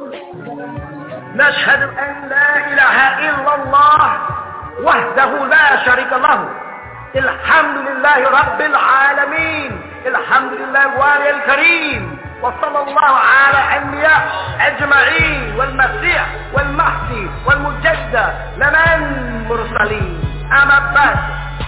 نشهد أن لا إله إلا الله وحده لا شريك له الحمد لله رب العالمين الحمد لله الوالي الكريم وصلى الله على الأنبياء أجمعين والمسيح والمهدي والمجدد لمن مرسلين أما بعد.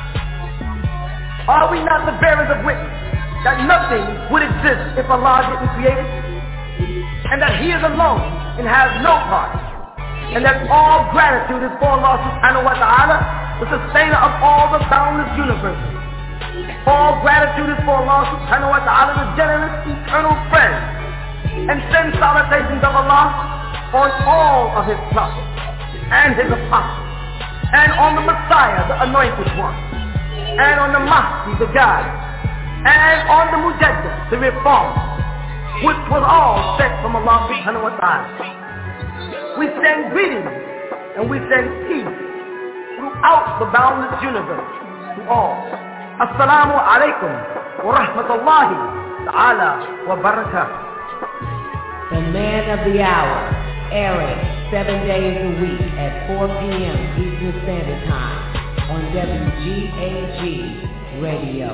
Are we not the bearers of witness that nothing would exist if Allah didn't create it? And that He is alone and has no part? And that all gratitude is for Allah subhanahu wa ta'ala, the sustainer of all the boundless universe. All gratitude is for Allah subhanahu wa ta'ala, the generous eternal friend. And send salutations of Allah on all of His prophets and His apostles, and on the Messiah, the anointed one, and on the Mahdi, the guide, and on the Mujaddid, the reformer, which was all sent from Allah subhanahu wa ta'ala. We send greetings and we send peace throughout the boundless universe to all. Assalamu alaikum wa rahmatullahi ta'ala wa barakatuh. The man of the hour, airing 7 days a week at 4 p.m. Eastern Standard Time on WGAG Radio.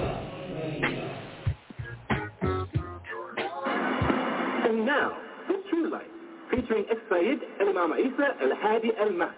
And now, the True Light, featuring Sayyid Imam Isa Al-Hadi Al-Mahdi.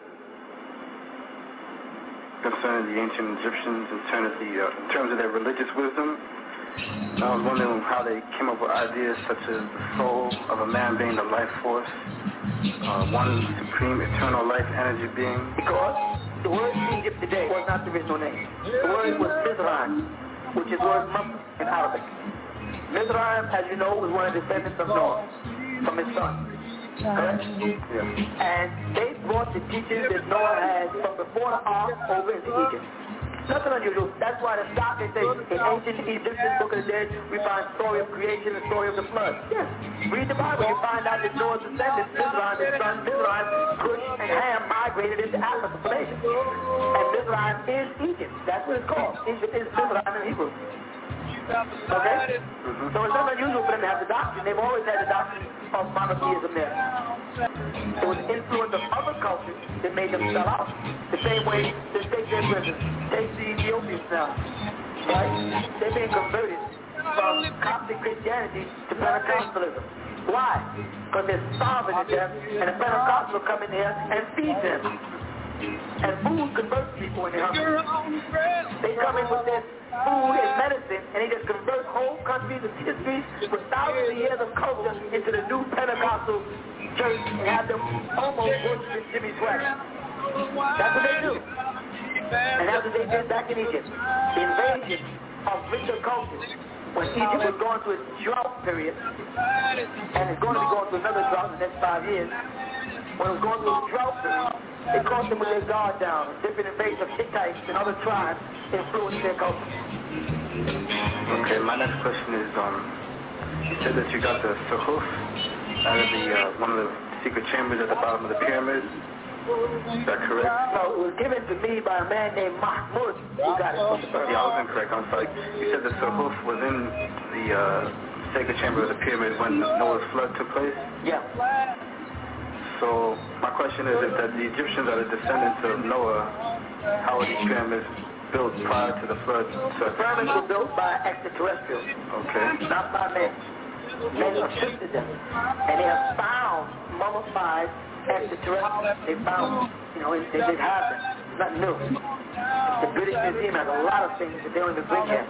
Concerning the ancient Egyptians in terms of their religious wisdom, I was wondering how they came up with ideas such as the soul of a man being the life force, one supreme eternal life energy being. Because the word Egypt today was not the original name. The word was Mizraim, which is the word Muslim in Arabic. Mizraim, as you know, was one of the descendants of Noah, from his son. Correct? Yeah. And they brought the teachings that Noah had from before the ark over into Egypt. Nothing unusual. That's why the stock they say in ancient Egyptian Book of the Dead we find story of creation and story of the flood. Yes. Read the Bible, you find out that Noah's descendants, Mizraim, his son Mizraim, Cush, and Ham migrated into Africa from Asia. And Mizraim is Egypt. That's what it's called. Egypt is Mizraim in Hebrew. Okay? So it's not unusual for them to have the doctrine. They've always had the doctrine of monotheism there. It was the influence of other cultures that made them sell out. The same way the state their prisons. Take the Ethiopians now. Right? They're being converted from Coptic Christianity to Pentecostalism. Why? Because they're starving to death, and the Pentecostals will come in here and feed them. And food converts people when they're hungry. They come in with this food and medicine, and they just convert whole countries and histories with thousands of years of culture into the new Pentecostal church and have them almost worship Jimmy Swaggart. That's what they do. And that's what they did back in Egypt. The invasion of richer cultures. When Egypt was going through its drought period, and it's going to be going through another drought in the next 5 years, when it was going through a drought period, they caught them with their guard down. Different invasions of Hittites and other tribes influenced their culture. Okay, my next question is, you said that you got the Suhuf out of the one of the secret chambers at the bottom of the pyramid. Is that correct? No, it was given to me by a man named Mahmud who got it from the first. Yeah, I was incorrect. I'm sorry. You said the Suhuf was in the sacred chamber of the pyramid when Noah's flood took place? Yeah. So my question is, if that the Egyptians are the descendants of Noah, how were these pyramids built prior to the flood? The pyramids were built by extraterrestrials. Okay. Not by men. Men assisted them. And they have found mummified extraterrestrials. They found, they did have them. It's nothing new. The British Museum has a lot of things that they don't even bring yet.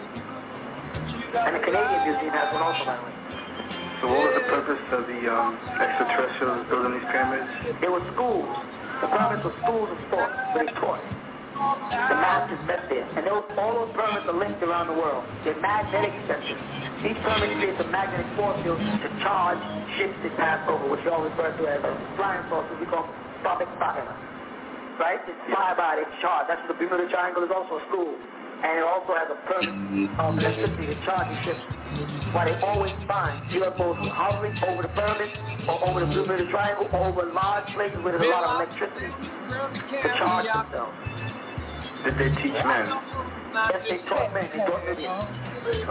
And the Canadian Museum has one also, by the way. So what was the purpose of the extraterrestrials building these pyramids? They were schools. The pyramids were schools of thought where they taught. The masters met there. And all those pyramids are linked around the world. They're magnetic centers. Each pyramid creates a magnetic force field to charge ships that pass over, which you all refer to as flying saucers. We call them Babak Fahima. Right? It's fly by, they charge. That's what the Bermuda Triangle is also a school. And it also has a pyramid of electricity to charge the ships. Why they always find UFOs hovering over the pyramid or over the Bermuda Triangle or over large places where there's a lot of electricity to charge themselves. Did they teach men? Yes, they taught men. They taught Indians.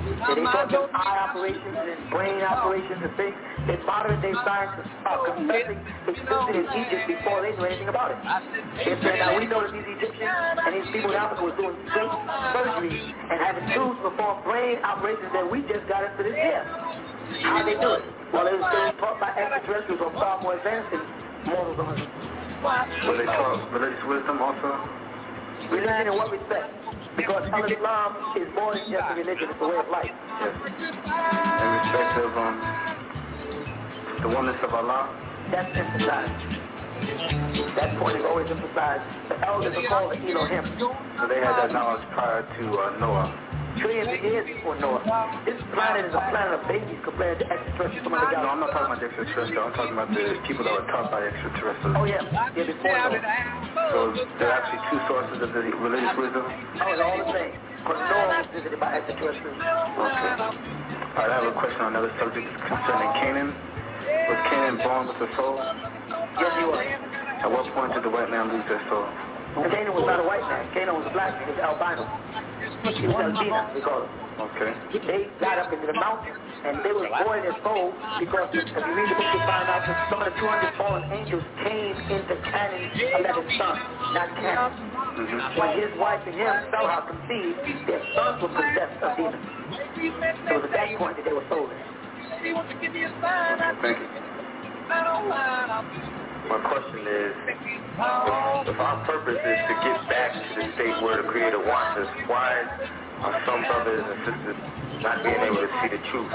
They taught them eye operations and brain operations and things that modern day scientists are confessing existed in Egypt before they knew anything about it. They said, now we know that these Egyptians and these people in Africa were doing great surgery and having tools to perform brain operations that we just got into this year. How they do it? Well, it was taught by extraterrestrials who are far more advanced than mortals on earth. Were they taught religious wisdom also? Religion in what respect? Because Islam is more than just a religion, it's a way of life. Yes. In respect of the oneness of Allah? That's emphasized. That point is always emphasized. The elders are called the Elohim. So they had that knowledge prior to Noah. Trillions of years before Noah. This planet is a planet of babies compared to extraterrestrials from other galaxies. No, I'm not talking about the extraterrestrials. I'm talking about the people that were taught by extraterrestrials. Oh, yeah. Yeah, before Noah. So there are actually two sources of the religious wisdom? Oh, it's all the same. Because Noah was visited by extraterrestrials. Okay. All right, I have a question on another subject concerning Canaan. Was Canaan born with a soul? Yes, he was. At what point did the white man lose their soul? Canaan was not a white man. Canaan was a black man. He was albino. He was albino, we call it. Okay. They got up into the mountains, and they were void their soul because if you read the book, you find out that some of the 200 fallen angels came into Canaan's 11th son, not Canaan. When his wife and him somehow conceived, their sons were possessed of demons. So it was at that point that they were soulless. Okay, thank you. My question is, if our purpose is to get back to the state where the Creator wants us, why are some brothers and sisters not being able to see the truth?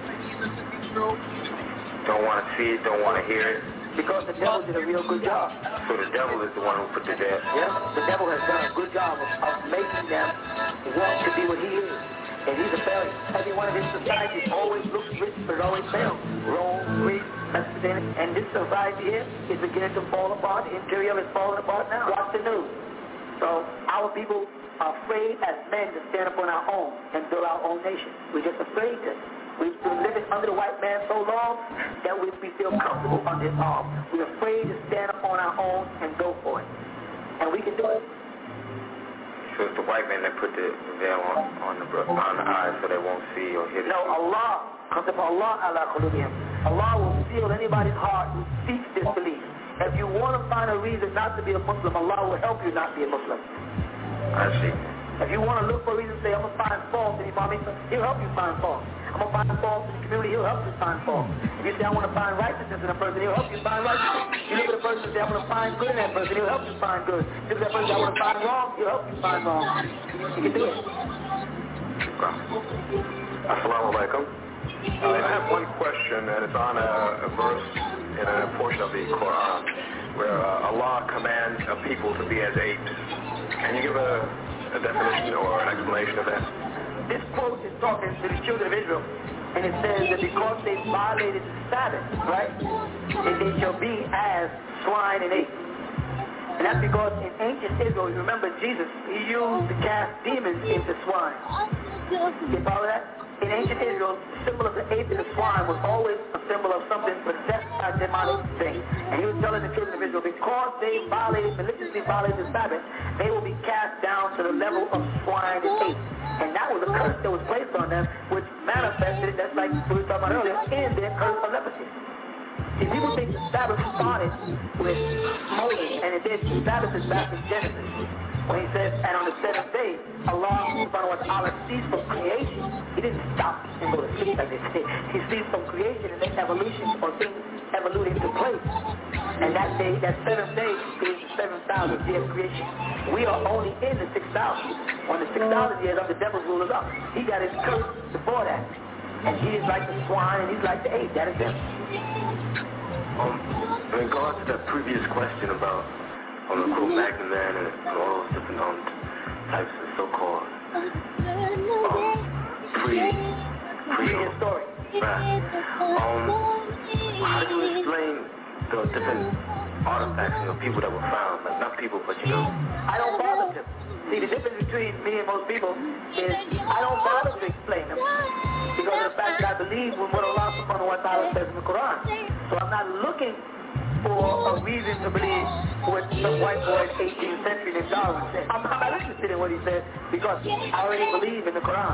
Don't want to see it, don't want to hear it? Because the devil did a real good job. So the devil is the one who put it there? Yes, the devil has done a good job of making them want to be what he is. And he's a failure. Every one of his societies always looks rich, but always fails. Rome, Greece, Mesopotamia, and this society here is beginning to fall apart. The imperial is falling apart now. Watch the news. So our people are afraid as men to stand up on our own and build our own nation. We're just afraid to. We've been living under the white man so long that we feel comfortable under his arm. We're afraid to stand up on our own and go for it. And we can do it. So it's the white man that put the veil on the eyes so they won't see or hear the No, Allah comes upon Allah ala qulubihim. Allah will seal anybody's heart who seeks disbelief. If you want to find a reason not to be a Muslim, Allah will help you not be a Muslim. I see. If you want to look for a reason to say, I'm going to find fault in Imam Isa, he'll help you find fault. I'm going to find fault in the community, he'll help you find fault. If you say, I want to find righteousness in a person, he'll help you find righteousness. You look at a person and say, I want to find good in that person, he'll help you find good. You look at a person and say, I want to find wrong, he'll help you find wrong. You can do it. Assalamu alaikum. I have one question, and it's on a verse in a portion of the Quran where Allah commands a people to be as apes. Can you give a definition or an explanation of that? This quote is talking to the children of Israel, and it says that because they violated the Sabbath, right, that they shall be as swine and apes. And that's because in ancient Israel, you remember Jesus, he used to cast demons into swine. You follow that? In ancient Israel, the symbol of the ape and the swine was always a symbol of something possessed by a demonic thing. And he was telling the children of Israel, because they maliciously violated the Sabbath, they will be cast down to the level of swine and ape. And that was a curse that was placed on them, which manifested, that's like we were talking about earlier, in their curse of leprosy. See, people think the Sabbath started with Moses, and it did. The Sabbath is back in Genesis. When he says, and on the seventh day, Allah subhanahu wa ta'ala ceased from creation. He didn't stop and go to sleep like they say. He ceased from creation and then evolution or things evoluting into place. And that day, that seventh day is the 7,000th year of creation. We are only in the 6,000. When the 6,000 years of the devil's rule is up. He got his curse before that. And he is like the swine and he's like the ape. That is him. In regards to that previous question about the Cro-Magnon man and all those different types of so-called prehistory. Right. How do you explain the different artifacts and the people that were found? Like not people, but you know. I don't bother them. See, the difference between me and most people is I don't bother to explain them because of the fact that I believe in what Allah subhanahu wa ta'ala says in the Quran. So I'm not looking for a reason to believe what some white boy in the 18th century named Darwin said. I'm not interested in what he said because I already believe in the Quran.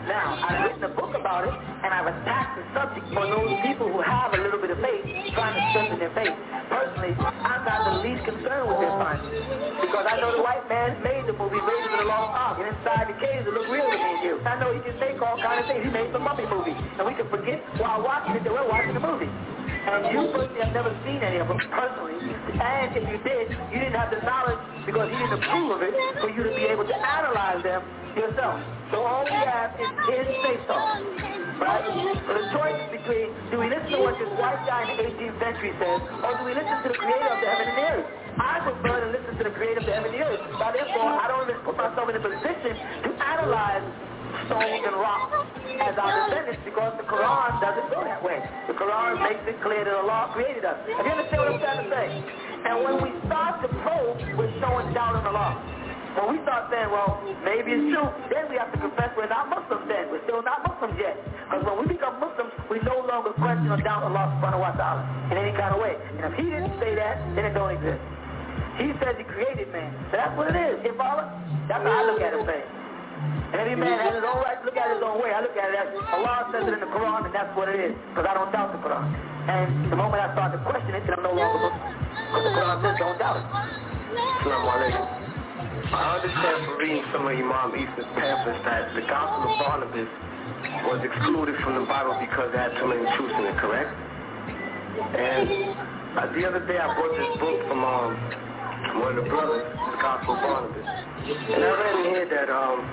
Now, I've written a book about it, and I've attacked the subject for those people who have a little bit of faith, trying to strengthen their faith. Personally, I'm not the least concerned with their findings, because I know the white man made the movie Raiders of the Lost Ark, and inside the caves it looked real to me and you. I know he can make all kinds of things. He made some mummy movie, and we can forget while watching it that we're watching the movie. And you personally have never seen any of them personally, and if you did, you didn't have the knowledge because he didn't approve of it for you to be able to analyze them yourself. So all we have is his say-so, right? So the choice is between, do we listen to what this white guy in the 18th century says, or do we listen to the creator of the heaven and the earth? I prefer to listen to the creator of the heaven and the earth. By therefore, I don't even put myself in a position to analyze stones and rocks as our descendants, because the Quran doesn't go that way. The Quran makes it clear that Allah created us. Have you understand what I'm trying to say? And when we start to probe, we're showing doubt in Allah. When we start saying, well, maybe it's true, then we have to confess we're not Muslims then. We're still not Muslims yet. Because when we become Muslims, we no longer question or doubt Allah subhanahu wa ta'ala in any kind of way. And if he didn't say that, then it don't exist. He says he created man. So that's what it is. You follow? That's how I look at it, man. And every man has his own right to look at it his own way. I look at it as Allah says it in the Quran, and that's what it is. Because I don't doubt the Quran. And the moment I start to question it, then I'm no longer Muslim. Because the Quran says don't doubt it. Assalamu alaikum. I understand from reading some of Imam Isa's pamphlets that the Gospel of Barnabas was excluded from the Bible because it had too many truths in it, correct? And the other day I bought this book from one of the brothers, the Gospel of Barnabas. And I read in here that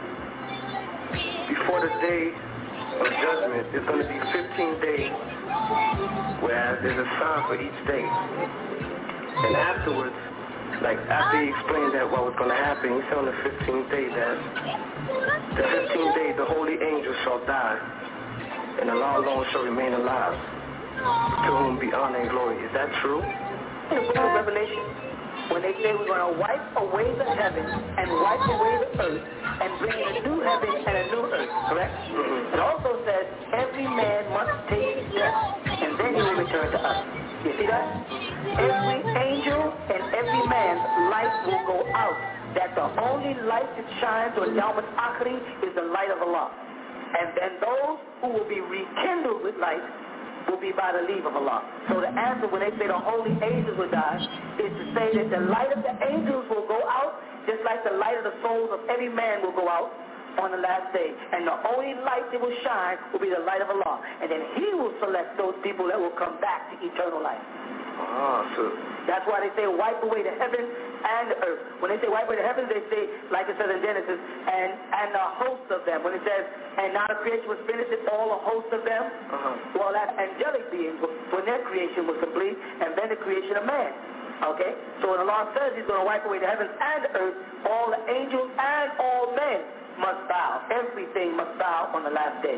before the day of judgment, there's going to be 15 days, whereas there's a sign for each day. And afterwards, like after he explained that what was going to happen, he said on the 15th day that the 15th day the holy angels shall die, and Allah alone shall remain alive, to whom be honor and glory. Is that true? In the book of Revelation, when they say we're going to wipe away the heaven and wipe away the earth and bring in a new heaven and a new earth, correct? It also says every man must take his death, and then he will return to us. You see that? Every angel and every man's light will go out. That the only light that shines on Yawm al-Akhir is the light of Allah. And then those who will be rekindled with light will be by the leave of Allah. So the answer when they say the holy angels will die is to say that the light of the angels will go out, just like the light of the souls of every man will go out on the last day. And the only light that will shine will be the light of Allah. And then he will select those people that will come back to eternal life. So that's why they say wipe away the heaven and the earth. When they say wipe away the heavens, they say, like it says in Genesis, and a host of them. When it says, and now the creation was finished, it's all a host of them. Well, that's angelic beings when their creation was complete, and then the creation of man. Okay? So when Allah says he's going to wipe away the heavens and the earth, all the angels and all men must bow. Everything must bow on the last day.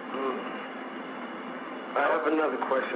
I have another question.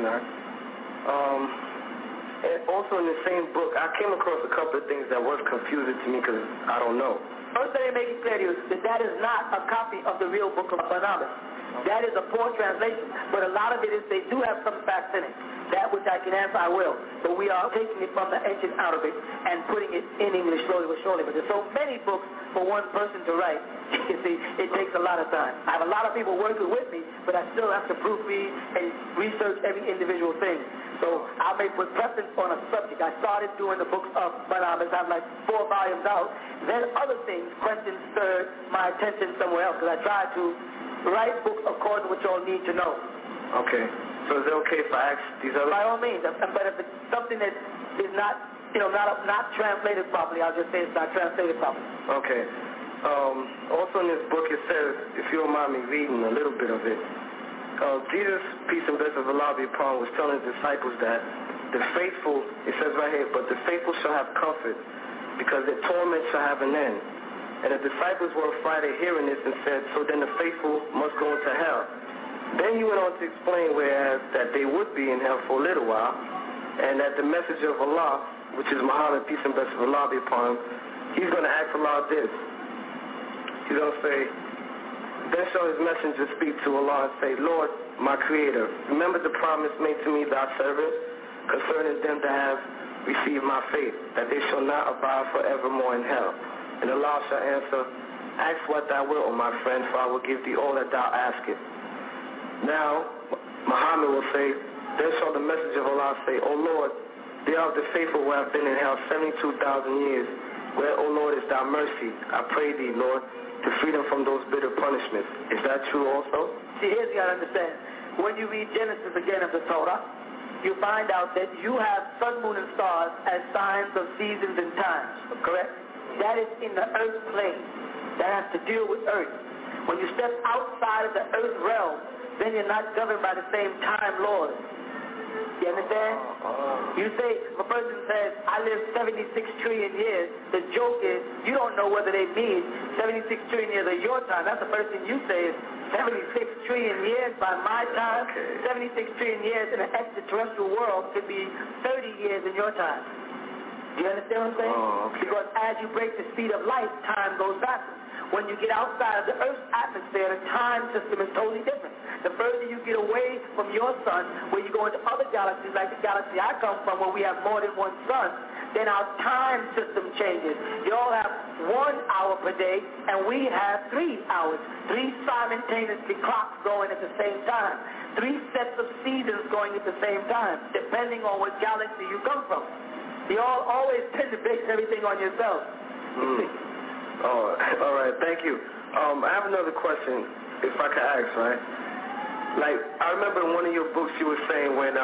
And also in the same book, I came across a couple of things that was confusing to me because I don't know. First, let me make it clear to you that that is not a copy of the real book of Barnabas. That is a poor translation, but a lot of it is, they do have some facts in it. That which I can answer, I will. But we are taking it from the ancient Arabic and putting it in English slowly but surely. But there's so many books for one person to write. You see, it takes a lot of time. I have a lot of people working with me, but I still have to proofread and research every individual thing. So I may put preference on a subject. I started doing the books of Barnabas. I have like 4 volumes out. Then other things, questions stirred my attention somewhere else, because I try to write books according to what y'all need to know. Okay. So is it okay if I ask these other... By all means. But if it's something that is not, not translated properly, I'll just say it's not translated properly. Okay. Also in this book it says, if you don't mind me reading a little bit of it, Jesus, peace and blessings of Allah be upon, was telling his disciples that the faithful, it says right here, but the faithful shall have comfort, because their torment shall have an end. And the disciples were afraid of hearing this and said, so then the faithful must go into hell. Then he went on to explain whereas that they would be in hell for a little while, and that the messenger of Allah, which is Muhammad, peace and blessings of Allah be upon him, he's going to ask Allah this. He's going to say, then shall his messenger speak to Allah and say, Lord, my Creator, remember the promise made to me thy servant concerning them that have received my faith, that they shall not abide forevermore in hell. And Allah shall answer, Ask what thou wilt, O my friend, for I will give thee all that thou askest. Now, Muhammad will say, then shall the message of Allah say, O Lord, they are the faithful who have been in hell 72,000 years. Where, O Lord, is thy mercy? I pray thee, Lord, to free them from those bitter punishments. Is that true also? See, here's you gotta understand. When you read Genesis again of the Torah, you find out that you have sun, moon, and stars as signs of seasons and times, correct? That is in the earth plane. That has to deal with earth. When you step outside of the earth realm, then you're not governed by the same time laws. You understand? You say, if a person says, I live 76 trillion years, the joke is, you don't know whether they mean 76 trillion years of your time. That's the first thing you say is, 76 trillion years by my time, 76 trillion years in an extraterrestrial world could be 30 years in your time. Do you understand what I'm saying? Because as you break the speed of light, time goes backwards. When you get outside of the Earth's atmosphere, the time system is totally different. The further you get away from your sun, where you go into other galaxies, like the galaxy I come from, where we have more than one sun, then our time system changes. You all have 1 hour per day, and we have 3 hours. 3 simultaneously clocks going at the same time. 3 sets of seasons going at the same time, depending on what galaxy you come from. You all always tend to base everything on yourself. Oh, all right, thank you. I have another question, if I could ask, right? Like, I remember in one of your books you were saying when,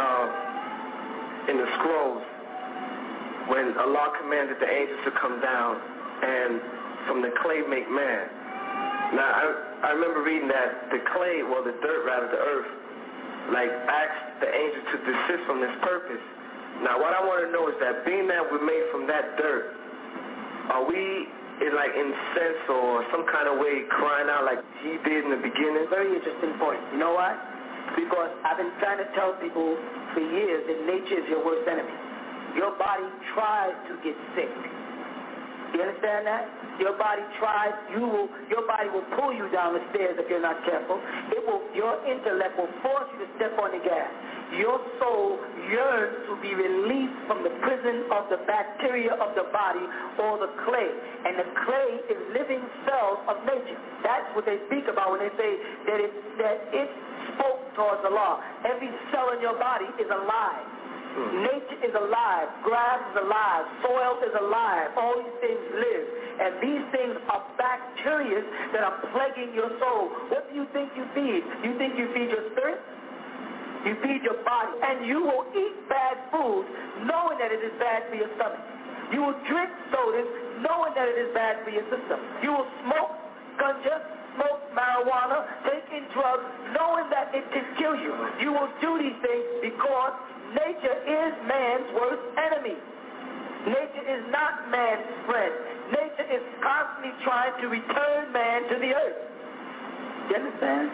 in the scrolls, when Allah commanded the angels to come down and from the clay make man. Now, I remember reading that the clay, well, the dirt, rather, the earth, like, asked the angels to desist from this purpose. Now, what I want to know is that being that we're made from that dirt, are we in sense or some kind of way crying out like he did in the beginning? Very interesting point. You know why? Because I've been trying to tell people for years that nature is your worst enemy. Your body tries to get sick. You understand that? Your body tries, your body will pull you down the stairs if you're not careful. Your intellect will force you to step on the gas. Your soul yearns to be released from the prison of the bacteria of the body or the clay. And the clay is living cells of nature. That's what they speak about when they say that it spoke towards Allah. Every cell in your body is alive. Nature is alive. Grass is alive. Soil is alive. All these things live. And these things are bacteria that are plaguing your soul. What do you think you feed? You think you feed your spirit? You feed your body. And you will eat bad food knowing that it is bad for your stomach. You will drink sodas knowing that it is bad for your system. You will smoke ganja, smoke marijuana, take in drugs knowing that it can kill you. You will do these things because nature is man's worst enemy. Nature is not man's friend. Nature is constantly trying to return man to the earth. You understand?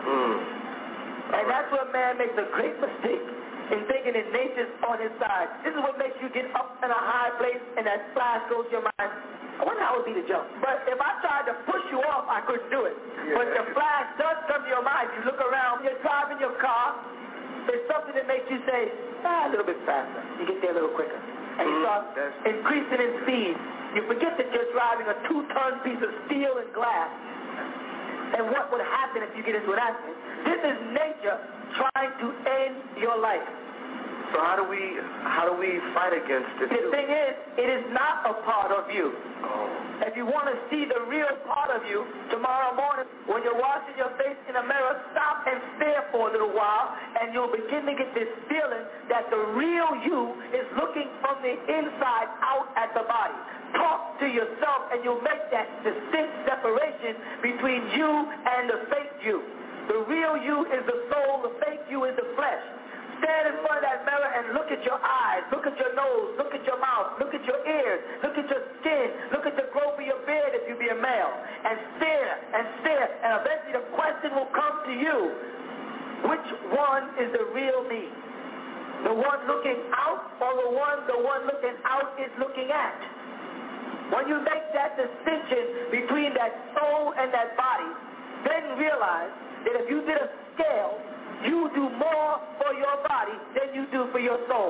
And that's where man makes a great mistake in thinking that nature's on his side. This is what makes you get up in a high place and that flash goes to your mind. I wonder how it would be to jump. But if I tried to push you off, I couldn't do it. Yeah. But the flash does come to your mind. You look around, you're driving your car, there's something that makes you say, a little bit faster. You get there a little quicker. And you start increasing in speed. You forget that you're driving a 2-ton piece of steel and glass. And what would happen if you get into an accident? This is nature trying to end your life. So how do we fight against it? The thing is, it is not a part of you. If you want to see the real part of you, tomorrow morning, when you're washing your face in a mirror, stop and stare for a little while, and you'll begin to get this feeling that the real you is looking from the inside out at the body. Talk to yourself, and you'll make that distinct separation between you and the fake you. The real you is the soul, the fake you is the flesh. Stand in front of that mirror and look at your eyes, look at your nose, look at your mouth, look at your ears, look at your skin, look at the growth of your beard if you be a male, and stare, and eventually the question will come to you, which one is the real me? The one looking out or the one looking out is looking at? When you make that distinction between that soul and that body, then realize that if you did a scale, you do more for your body than you do for your soul.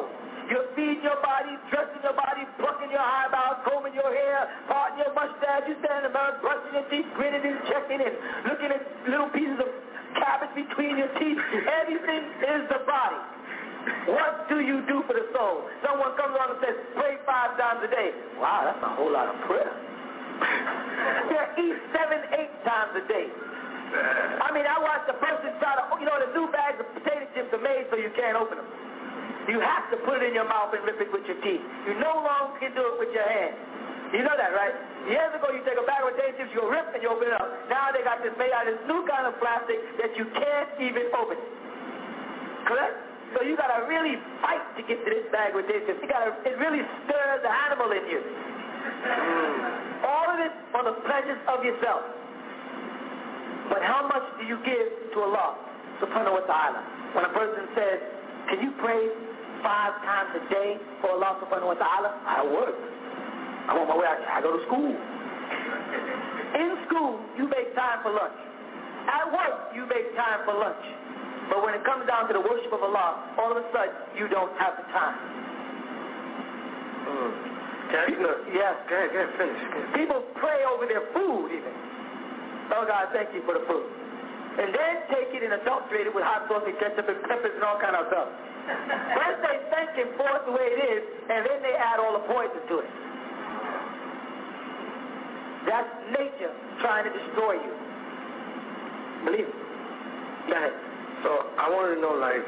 You're feeding your body, dressing your body, plucking your eyebrows, combing your hair, parting your mustache. You stand in the mirror, brushing your teeth, grinning and checking and looking at little pieces of cabbage between your teeth. Everything is the body. What do you do for the soul? Someone comes on and says, pray 5 times a day. Wow, that's a whole lot of prayer. Yeah, eat 7-8 times a day. I mean, I watched a person try to, the new bags of potato chips are made so you can't open them. You have to put it in your mouth and rip it with your teeth. You no longer can do it with your hand. You know that, right? Years ago, you take a bag of potato chips, you rip and you open it up. Now they got this made out of this new kind of plastic that you can't even open. Correct? So you got to really fight to get to this bag of potato chips. It really stirs the animal in you. All of it for the pleasures of yourself. But how much do you give to Allah subhanahu wa ta'ala? When a person says, can you pray 5 times a day for Allah subhanahu wa ta'ala? I work. I'm on my way out. I go to school. In school, you make time for lunch. At work, you make time for lunch. But when it comes down to the worship of Allah, all of a sudden, you don't have the time. Yes, go ahead, finish. People pray over their food even. Oh God, thank you for the food. And then take it and adulterate it with hot sauce and ketchup and peppers and all kind of stuff. First they thank him for it the way it is, and then they add all the poison to it. That's nature trying to destroy you. Believe it. Go ahead. So I wanted to know, like,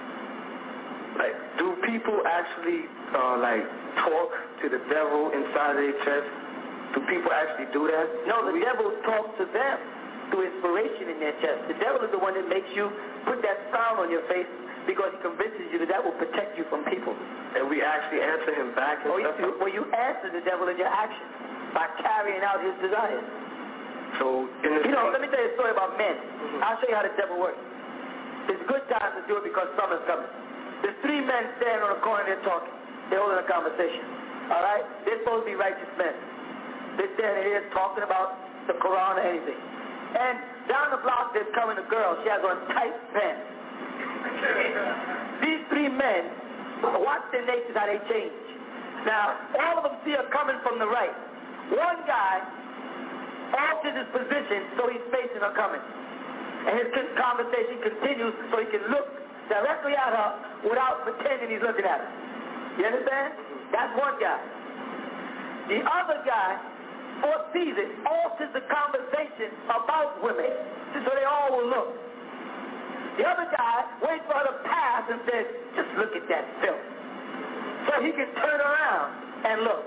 do people actually, talk to the devil inside of their chest? Do people actually do that? No, the devil talks to them through inspiration in their chest. The devil is the one that makes you put that frown on your face because he convinces you that will protect you from people. And we actually answer him back? Well, you answer the devil in your actions by carrying out his desires. So, let me tell you a story about men. I'll show you how the devil works. It's good time to do it because summer's coming. There's 3 men standing on the corner, they're talking. They're holding a conversation. All right? They're supposed to be righteous men. They're standing here talking about the Quran or anything. And down the block, there's coming a girl. She has on tight pants. These 3 men, watch their natures, how they change. Now, all of them see her coming from the right. One guy alters his position so he's facing her coming. And his conversation continues so he can look directly at her without pretending he's looking at her. You understand? That's one guy. The other guy foresees it, alters the conversation about women so they all will look. The other guy waits for her to pass and says, just look at that filth. So he can turn around and look.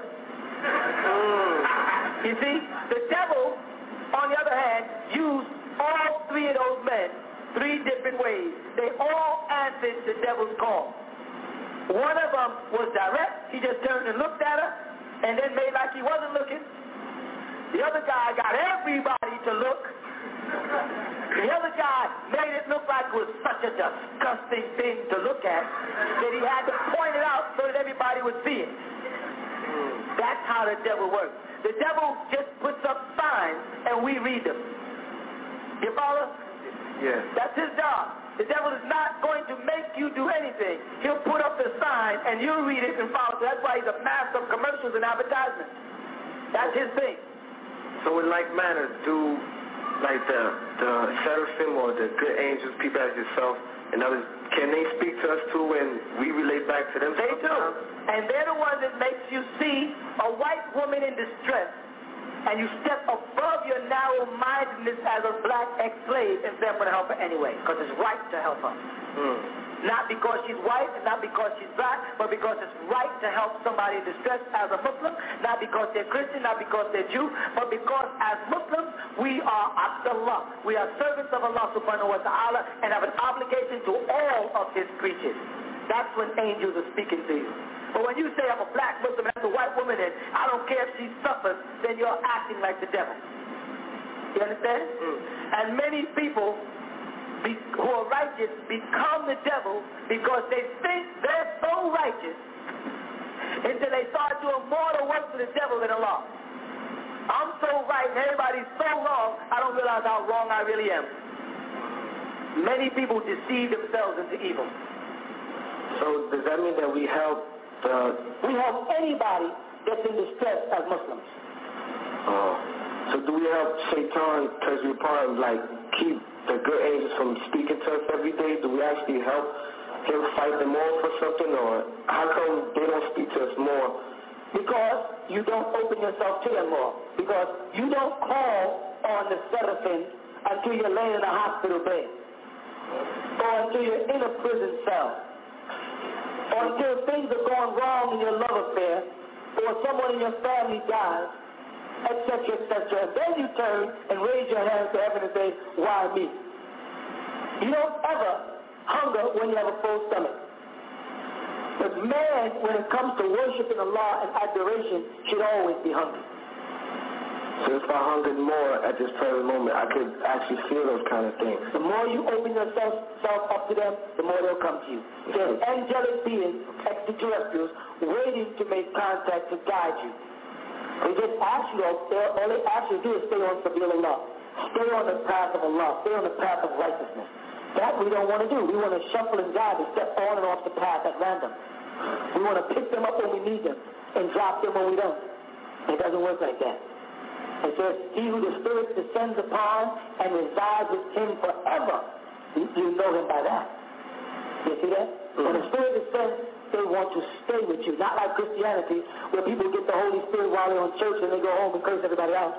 You see, the devil, on the other hand, used all 3 of those men 3 different ways. They all answered the devil's call. One of them was direct. He just turned and looked at her and then made like he wasn't looking. The other guy got everybody to look. The other guy made it look like it was such a disgusting thing to look at that he had to point it out so that everybody would see it. That's how the devil works. The devil just puts up signs and we read them. You follow? Yes. That's his job. The devil is not going to make you do anything. He'll put up the sign and you'll read it and follow. So that's why he's a master of commercials and advertisements. That's his thing. So in like manner, do like the seraphim or the good angels, people as yourself and others, can they speak to us too when we relate back to them? They do. And they're the ones that makes you see a white woman in distress and you step above your narrow-mindedness as a black ex-slave and say, I'm going to help her anyway, because it's right to help her. Not because she's white and not because she's black, but because it's right to help somebody in distress as a Muslim, not because they're Christian, not because they're Jew, but because as Muslims, we are Abdullah. We are servants of Allah subhanahu wa ta'ala and have an obligation to all of his creatures. That's when angels are speaking to you. But when you say I'm a black Muslim and I'm a white woman and I don't care if she suffers, then you're acting like the devil. You understand? And many people who are righteous become the devil because they think they're so righteous until they start doing more to work for the devil than Allah. I'm so right and everybody's so wrong, I don't realize how wrong I really am. Many people deceive themselves into evil. So does that mean that we help We help anybody that's in distress as Muslims. So do we help Shaitan, because we part of, like, keep the good angels from speaking to us every day? Do we actually help him fight them off or something? Or how come they don't speak to us more? Because you don't open yourself to them more. Because you don't call on the seraphim until you're laying in a hospital bed. Or until you're in a prison cell. Or until things are going wrong in your love affair. Or someone in your family dies. Etc., etc. And then you turn and raise your hands to heaven and say, why me? You don't ever hunger when you have a full stomach. But man, when it comes to worshiping Allah and adoration, should always be hungry. So if I hungered more at this present moment, I could actually feel those kind of things. The more you open yourself up to them, the more they'll come to you. There's angelic beings, extraterrestrials, waiting to make contact to guide you. They just ask you, all they ask you to do is stay on Sabil Allah. Stay on the path of Allah. Stay on the path of righteousness. That we don't want to do. We want to shuffle and jive and step on and off the path at random. We want to pick them up when we need them and drop them when we don't. It doesn't work like that. It says, he who the Spirit descends upon and resides with him forever. You know him by that. You see that? When the Spirit descends, they want to stay with you. Not like Christianity, where people get the Holy Spirit while they're on church and they go home and curse everybody else.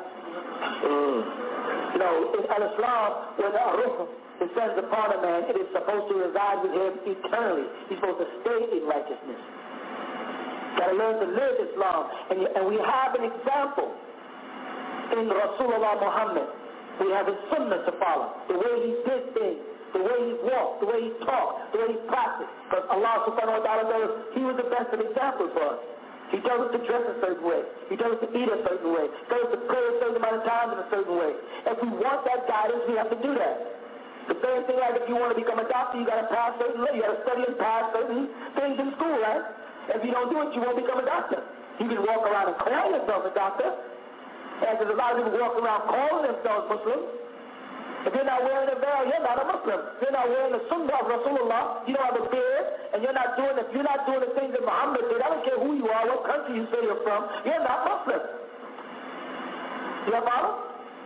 You know, in Al-Islam, when the Ruh descends upon a man, it is supposed to reside with him eternally. He's supposed to stay in righteousness. Got to learn to live Islam. And we have an example in Rasulullah Muhammad. We have his sunnah to follow. The way he did things. The way he walked, the way he talked, the way he practiced. Because Allah subhanahu wa ta'ala knows he was the best of examples for us. He tells us to dress a certain way. He tells us to eat a certain way. He tells us to pray a certain amount of times in a certain way. If we want that guidance, we have to do that. The same thing like if you want to become a doctor, you got to pass certain, you got to study and pass certain things in school, right? If you don't do it, you won't become a doctor. You can walk around and call yourself a doctor. And there's a lot of people walk around calling themselves Muslims. If you're not wearing a veil, you're not a Muslim. If you're not wearing the sunnah of Rasulullah, you don't have a beard, and if you're not doing the things that Muhammad did, I don't care who you are, what country you say you're from, you're not Muslim. You have follow?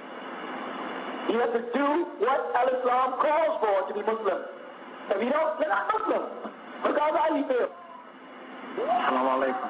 You have to do what Al-Islam calls for to be Muslim. If you don't, you're not Muslim. Regardless of how you feel. Assalamu alaikum.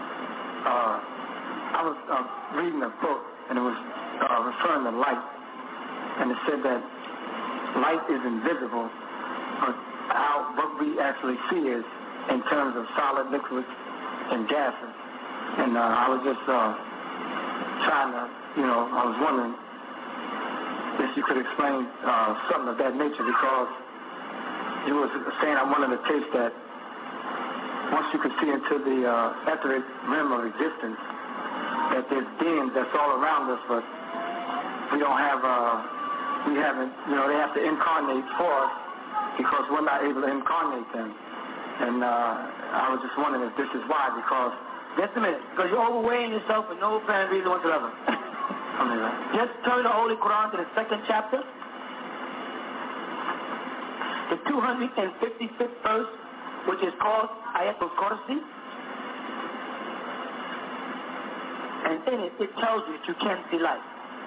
I was reading a book, and it was referring to light. And it said that light is invisible, but what we actually see is in terms of solid, liquids, and gases. And I was just trying to, I was wondering if you could explain something of that nature, because you was saying on one of the tapes that once you could see into the etheric realm of existence, that there's beings that's all around us, but we don't have we haven't, they have to incarnate for us because we're not able to incarnate them. And I was just wondering if this is why, because... Just a minute, because you're overweighing yourself for no apparent reason whatsoever. Just turn the Holy Quran to the 2nd chapter, the 255th verse, which is called Ayatul Kursi. And in it, it tells you that you can't see light.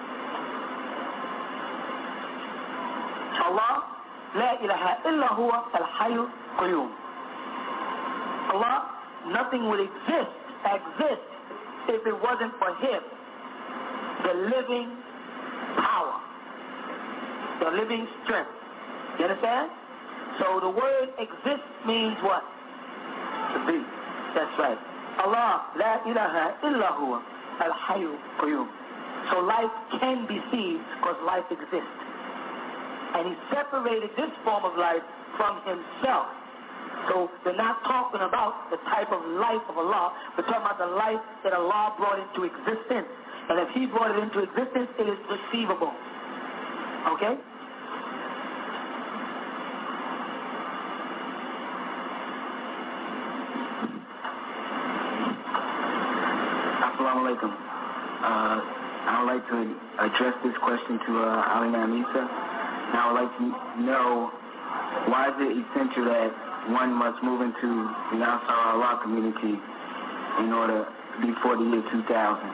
Allah, la ilaha illa huwa al-hayyu qayyum. Allah, nothing would exist if it wasn't for Him, the living power, the living strength. You understand? So the word exist means what? To be. That's right. Allah, la ilaha illa huwa al-hayyu qayyum. So life can be seen because life exists. And He separated this form of life from Himself. So they're not talking about the type of life of Allah, we're talking about the life that Allah brought into existence. And if He brought it into existence, it is perceivable. Okay? Assalamu alaikum. I would like to address this question to Al-Imam Isa. And I would like to know, why is it essential that one must move into the Ansar Allah community in order before the year 2000.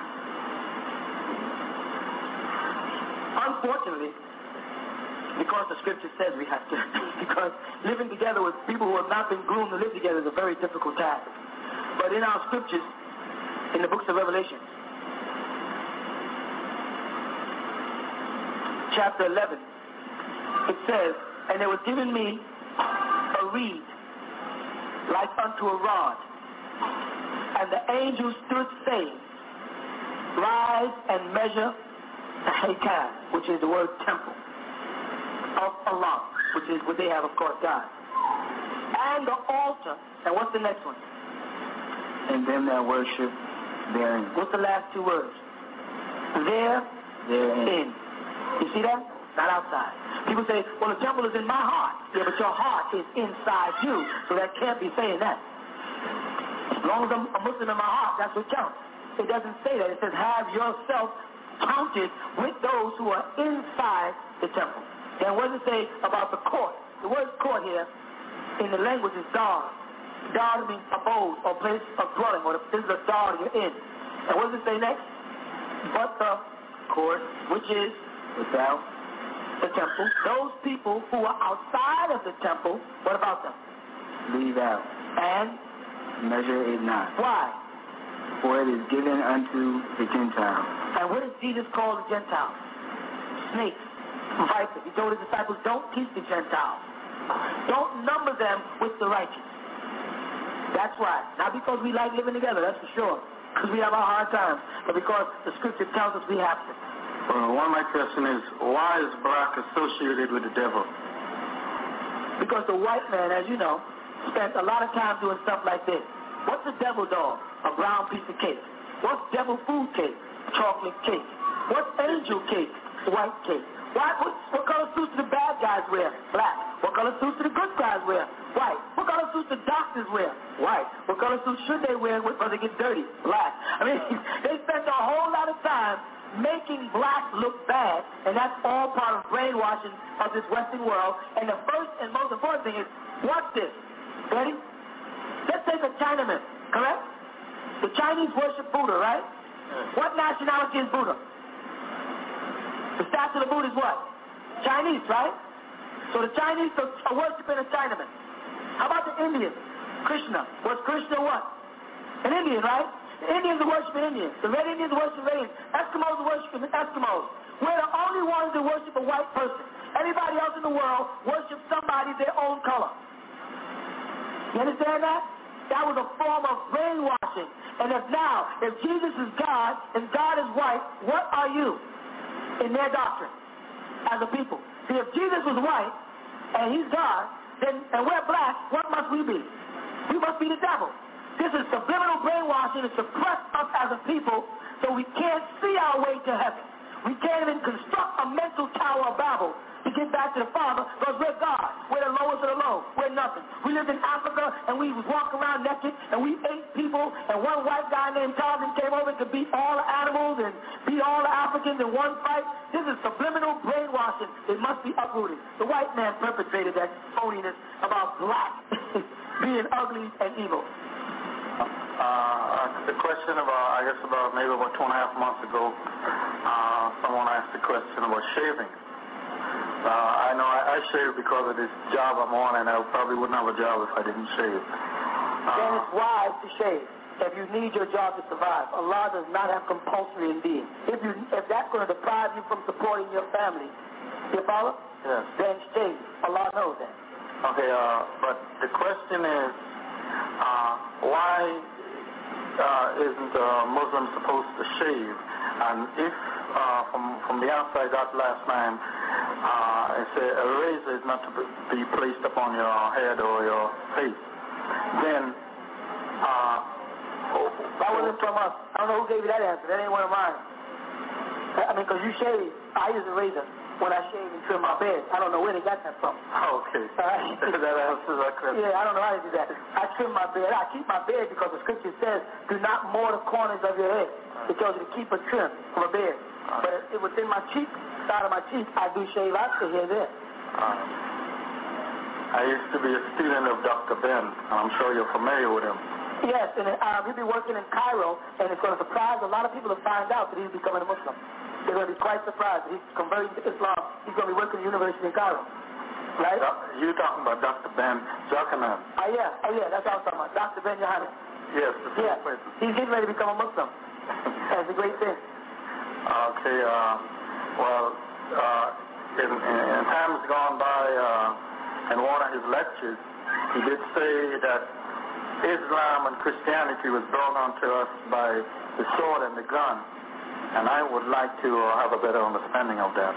Unfortunately, because the scripture says we have to, because living together with people who have not been groomed to live together is a very difficult task. But in our scriptures, in the books of Revelation, chapter 11, it says, and there was given me a reed like unto a rod, and the angel stood saying, rise and measure the Haykal, which is the word temple of Allah, which is what they have, of course, God. And the altar, and what's the next one? And them that worship therein. What's the last two words? Therein. You see that? Not outside. People say, well, the temple is in my heart. Yeah, but your heart is inside you, so that can't be saying that. As long as I'm a Muslim in my heart, that's what counts. It doesn't say that. It says, have yourself counted with those who are inside the temple. Then what does it say about the court? The word court here in the language is dar. Dar means abode or place of dwelling, or this is the dar you're in. And what does it say next? But the court, which is without the temple. Those people who are outside of the temple, what about them? Leave out. And measure it not. Why? For it is given unto the Gentiles. And what does Jesus call the Gentiles? Snakes. Vipers. He told his disciples, don't teach the Gentiles. Don't number them with the righteous. That's why. Not because we like living together, that's for sure. Because we have our hard times. But because the scripture tells us we have to. One of my question is, why is black associated with the devil? Because the white man, as you know, spent a lot of time doing stuff like this. What's a devil dog? A brown piece of cake. What's devil food cake? Chocolate cake. What's angel cake? White cake. What color suits do the bad guys wear? Black. What color suits do the good guys wear? White. What color suits the doctors wear? White. What color suits should they wear when they get dirty? Black. I mean, they spent a whole lot of time making black look bad, and that's all part of brainwashing of this Western world. And the first and most important thing is, watch this. Ready? Let's take a Chinaman, correct? The Chinese worship Buddha, right? What nationality is Buddha? The statue of the Buddha is what? Chinese, right? So the Chinese are worshiping a Chinaman. How about the Indians? Krishna. Was Krishna what? An Indian, right? The Indians are worshiping Indians. The Red Indians are worshiping Red Indians. Eskimos are worshiping Eskimos. We're the only ones that worship a white person. Everybody else in the world worships somebody their own color. You understand that? That was a form of brainwashing. And if Jesus is God and God is white, what are you in their doctrine as a people? See, if Jesus was white and he's God, then and we're black, what must we be? We must be the devil. This is subliminal brainwashing to suppress us as a people so we can't see our way to heaven. We can't even construct a mental Tower of Babel to get back to the Father because we're God. We're the lowest of the low. We're nothing. We lived in Africa and we was walking around naked and we ate people, and one white guy named Tarzan came over to beat all the animals and beat all the Africans in one fight. This is subliminal brainwashing. It must be uprooted. The white man perpetrated that phoniness about black being ugly and evil. The question about maybe about 2.5 months ago, someone asked a question about shaving. I know I shave because of this job I'm on, and I probably wouldn't have a job if I didn't shave. Then it's wise to shave if you need your job to survive. Allah does not have compulsory in being. If that's going to deprive you from supporting your family, you follow? Yes. Then shave. Allah knows that. Okay, but the question is, why isn't a Muslim supposed to shave? And if from the outside that last line, it said a razor is not to be placed upon your head or your face, then that wasn't from us. I don't know who gave you that answer. That ain't one of mine. I mean, because you shave, I use a razor when I shave and trim my bed. I don't know where they got that from. Okay. That answers that question. Yeah, I don't know how to do that. I trim my bed. I keep my bed because the scripture says, do not moor the corners of your head. It tells you to keep a trim of a bed. But it within my cheek, side of my cheek, I do shave out to here there. I used to be a student of Dr. Ben, and I'm sure you're familiar with him. Yes, and he'll be working in Cairo, and it's going to surprise a lot of people to find out that he's becoming a Muslim. They're going to be quite surprised that he's converting to Islam. He's going to be working at the university in Cairo. Right? You're talking about Dr. Ben Jochanan. Yeah, that's what I'm talking about. Dr. Ben Jochanan. Yes, he's getting ready to become a Muslim. That's a great thing. Okay, in times gone by, in one of his lectures, he did say that Islam and Christianity was brought onto us by the sword and the gun, and I would like to have a better understanding of that.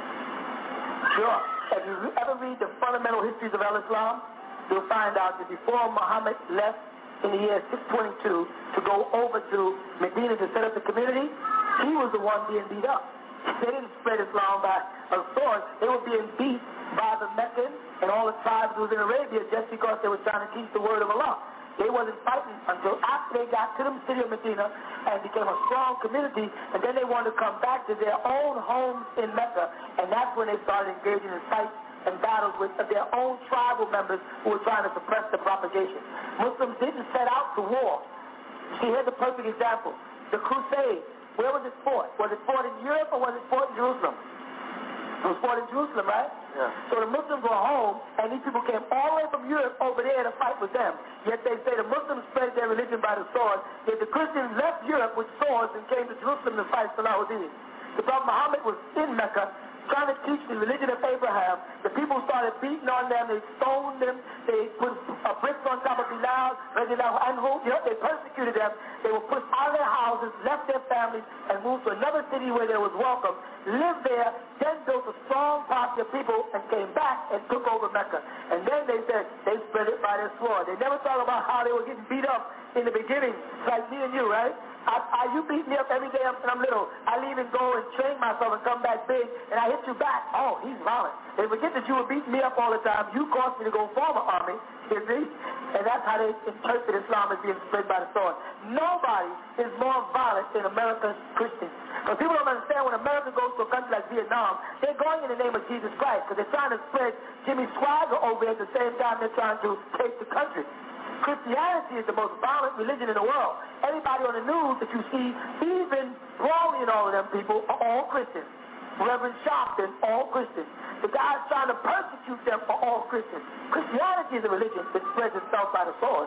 Sure. If you ever read the fundamental histories of Islam, you'll find out that before Muhammad left in the year 622 to go over to Medina to set up the community, he was the one being beat up. They didn't spread Islam by a sword. They were being beat by the Meccans and all the tribes who was in Arabia just because they were trying to teach the word of Allah. They wasn't fighting until after they got to the city of Medina and became a strong community, and then they wanted to come back to their own homes in Mecca, and that's when they started engaging in fights and battles with their own tribal members who were trying to suppress the propagation. Muslims didn't set out to war. See, here's a perfect example. The Crusade, where was it fought? Was it fought in Europe or was it fought in Jerusalem? It was fought in Jerusalem, right? Yeah. So the Muslims were home, and these people came all the way from Europe over there to fight with them. Yet they say the Muslims spread their religion by the sword, yet the Christians left Europe with swords and came to Jerusalem to fight Salahuddin. The Prophet Muhammad was in Mecca, trying to teach the religion of Abraham. The people started beating on them, they stoned them, they put bricks on top of Bilal, they persecuted them. They were pushed out of their houses, left their families, and moved to another city where they was welcome, lived there, then built a strong party of people, and came back and took over Mecca. And then they said they spread it by their sword. They never thought about how they were getting beat up in the beginning, like me and you, right? You beat me up every day when I'm little. I'll even go and train myself and come back big, and I hit you back. Oh, he's violent. They forget that you were beating me up all the time. You caused me to go form an army, you see? And that's how they interpret Islam as being spread by the sword. Nobody is more violent than America's Christians. Because people don't understand when America goes to a country like Vietnam, they're going in the name of Jesus Christ because they're trying to spread Jimmy Swagger over at the same time they're trying to take the country. Christianity is the most violent religion in the world. Everybody on the news that you see, even Brownlee and all of them people, are all Christians. Reverend Sharpton, all Christians. The guy's trying to persecute them for all Christians. Christianity is a religion that spreads itself by the sword.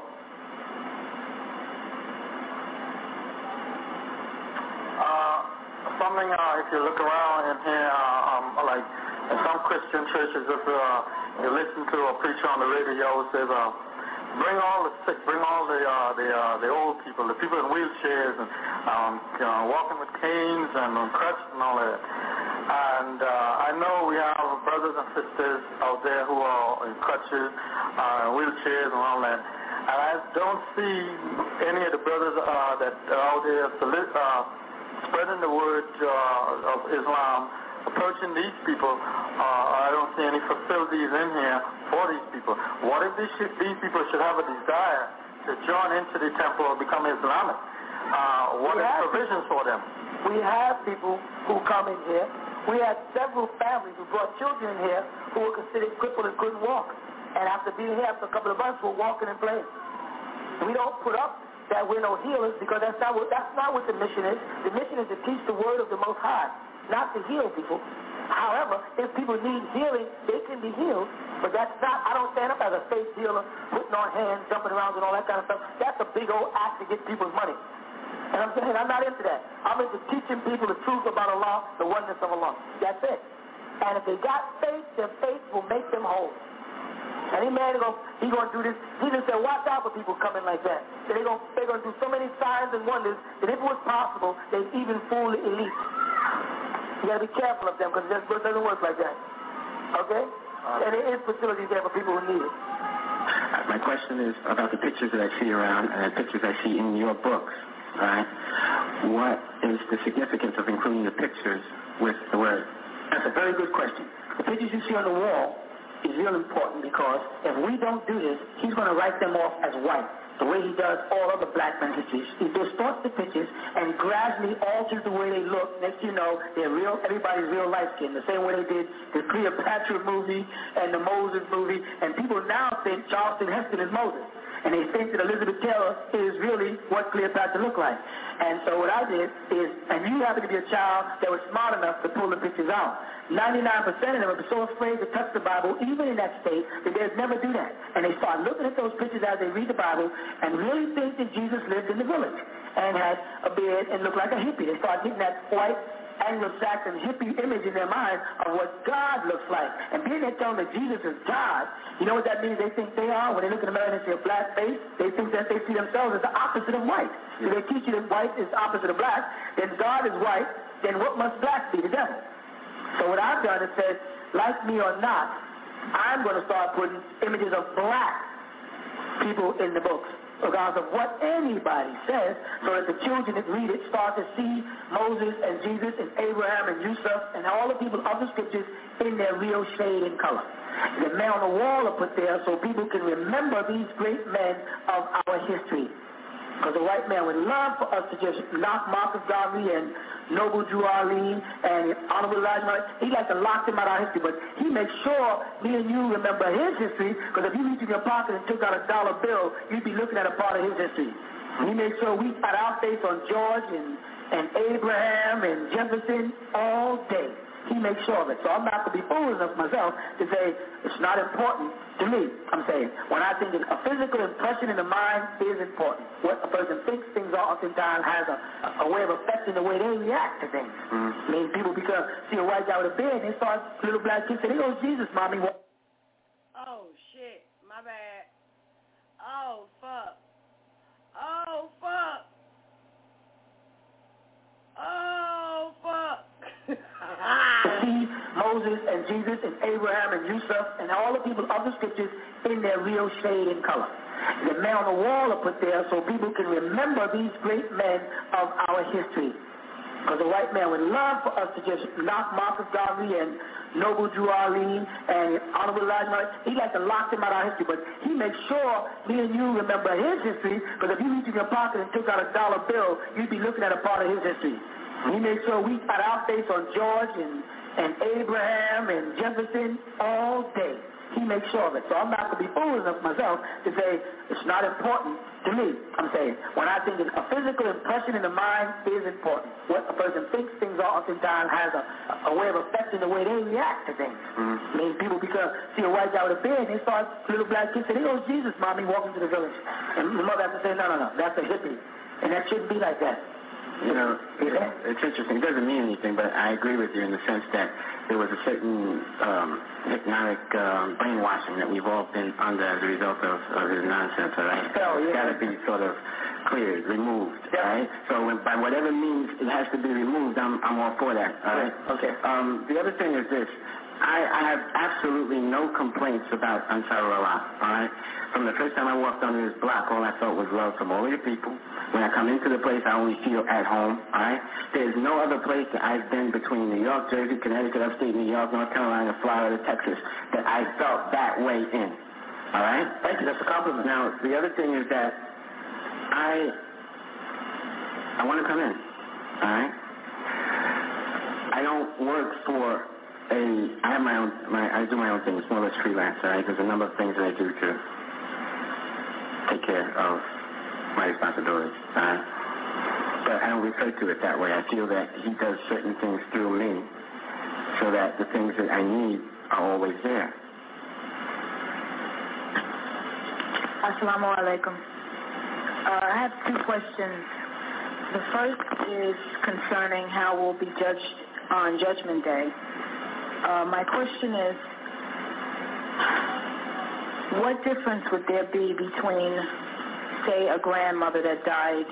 If you look around in here, like in some Christian churches, if you listen to a preacher on the radio who says, bring all the sick, bring all the old people, the people in wheelchairs and walking with canes and crutches and all that. And I know we have brothers and sisters out there who are in crutches, wheelchairs and all that. And I don't see any of the brothers that are out there spreading the word of Islam, approaching these people. I don't see any facilities in here for these people. What if these people should have a desire to join into the temple or become Islamic? What is provisions for them? We have people who come in here. We had several families who brought children in here who were considered crippled and couldn't walk. And after being here for a couple of months, we're walking and playing. We don't put up that we're no healers because that's not what the mission is. The mission is to teach the word of the Most High, not to heal people. However, if people need healing, they can be healed. But that's not, I don't stand up as a faith healer, putting on hands, jumping around and all that kind of stuff. That's a big old act to get people's money. And I'm saying I'm not into that. I'm into teaching people the truth about Allah, the oneness of Allah. That's it. And if they got faith, their faith will make them whole. Any man he's going to do this. Jesus said, watch out for people coming like that. So they're going to do so many signs and wonders that if it was possible, they'd even fool the elite. You got to be careful of them because it doesn't work like that. Okay? And there is facilities there for people who need it. My question is about the pictures that I see around and the pictures I see in your books. All right? What is the significance of including the pictures with the word? That's a very good question. The pictures you see on the wall is real important because if we don't do this, he's going to write them off as white. the way he does all other black men's histories. He distorts the pictures and gradually alters the way they look. Next you know, they're real, everybody's real light-skinned, the same way they did the Cleopatra movie and the Moses movie, and people now think Charlton Heston is Moses. And they think that Elizabeth Taylor is really what Cleopatra looked like. And so what I did is, and you happen to be a child that was smart enough to pull the pictures out. 99% of them are so afraid to touch the Bible, even in that state, that they'd never do that. And they start looking at those pictures as they read the Bible and really think that Jesus lived in the village and had a beard and looked like a hippie. They start getting that white Anglo-Saxon hippie image in their mind of what God looks like. And being they tell them that Jesus is God, you know what that means they think they are? When they look at America and see a black face, they think that they see themselves as the opposite of white. So they teach you that white is opposite of black, then God is white, then what must black be? The devil. So what I've done is said, like me or not, I'm going to start putting images of black people in the books, regardless of what anybody says, so that the children that read it start to see Moses and Jesus and Abraham and Yusuf and all the people of the scriptures in their real shade and color. The men on the wall are put there so people can remember these great men of our history. Because the white man would love for us to just knock Marcus Garvey and Noble Drew Ali and Honorable Elijah. He'd like to lock them out of our history, but he makes sure me and you remember his history, because if you reached in your pocket and took out a dollar bill, you'd be looking at a part of his history. He makes sure we had our face on George and Abraham and Jefferson all day. He makes sure of it. So I'm not going to be foolish enough myself to say it's not important to me. I'm saying when I think that a physical impression in the mind is important. What a person thinks things are oftentimes has a way of affecting the way they react to things. I mean, people see a white guy with a beard and they start, little black kids say, "There goes Jesus, mommy." Oh, shit. My bad. Oh, fuck. Oh, fuck. Oh, fuck. See Moses and Jesus and Abraham and Yusuf and all the people of the scriptures in their real shade and color. The men on the wall are put there so people can remember these great men of our history. Because the white man would love for us to just knock Marcus Garvey and Noble Drew Ali and Honorable Elijah. He'd like to lock them out of our history, but he makes sure me and you remember his history, because if you reached in your pocket and took out a dollar bill, you'd be looking at a part of his history. He made sure we had our face on George and Abraham and Jefferson all day. He makes sure of it. So I'm not going to be foolish enough myself to say it's not important to me. I'm saying when I think that a physical impression in the mind is important. What a person thinks things are oftentimes has a way of affecting the way they react to things. I mean, people see a white guy with a beard and they start, little black kids say, "There goes Jesus, mommy," walking to the village. And the mother has to say, no, that's a hippie. And that shouldn't be like that. You know, it's interesting. It doesn't mean anything, but I agree with you in the sense that there was a certain hypnotic brainwashing that we've all been under as a result of his nonsense, all right? It's got to be sort of cleared, removed, all right? So by whatever means it has to be removed, I'm all for that, all right? Okay. The other thing is this. I have absolutely no complaints about Ansarullah, all right? From the first time I walked on this block, all I felt was love from all of your people. When I come into the place, I only feel at home, all right? There's no other place that I've been between New York, Jersey, Connecticut, upstate New York, North Carolina, Florida, Texas, that I felt that way in, all right? Thank you. That's a compliment. Now, the other thing is that I want to come in, all right? I don't work for I have my own, I do my own thing. It's more or less freelance, all right? There's a number of things that I do to take care of my responsibilities, all right? But I don't refer to it that way. I feel that he does certain things through me so that the things that I need are always there. Assalamu alaikum. I have two questions. The first is concerning how we'll be judged on Judgment Day. My question is, what difference would there be between, say, a grandmother that died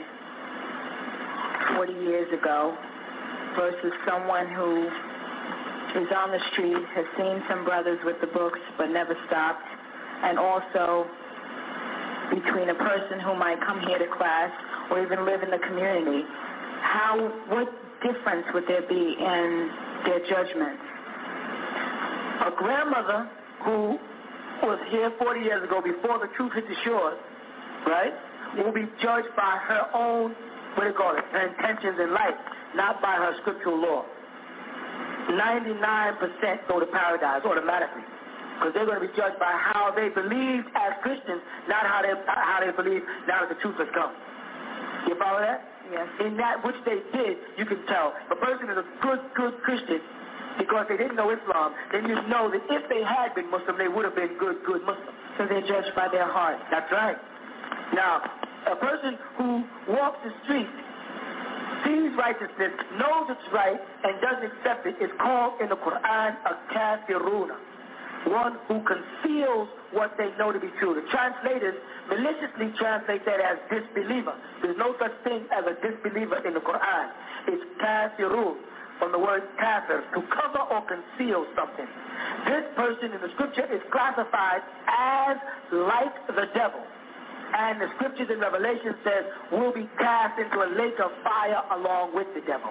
40 years ago versus someone who is on the street, has seen some brothers with the books but never stopped, and also between a person who might come here to class or even live in the community? What difference would there be in their judgments? A grandmother who was here 40 years ago before the truth hit the shores, right? will be judged by her own, her intentions in life, not by her scriptural law. 99% go to paradise automatically, because they're going to be judged by how they believed as Christians, not how they believe now that the truth has come. You follow that? Yes. In that which they did, you can tell. If a person is a good Christian because they didn't know Islam, then you know that if they had been Muslim, they would have been good Muslims. So they're judged by their heart. That's right. Now, a person who walks the street, sees righteousness, knows it's right, and doesn't accept it is called in the Quran a kafiruna, one who conceals what they know to be true. The translators maliciously translate that as disbeliever. There's no such thing as a disbeliever in the Quran. It's kafirun, from the word kafir, to cover or conceal something. This person in the scripture is classified as like the devil. And the scriptures in Revelation says will be cast into a lake of fire along with the devil,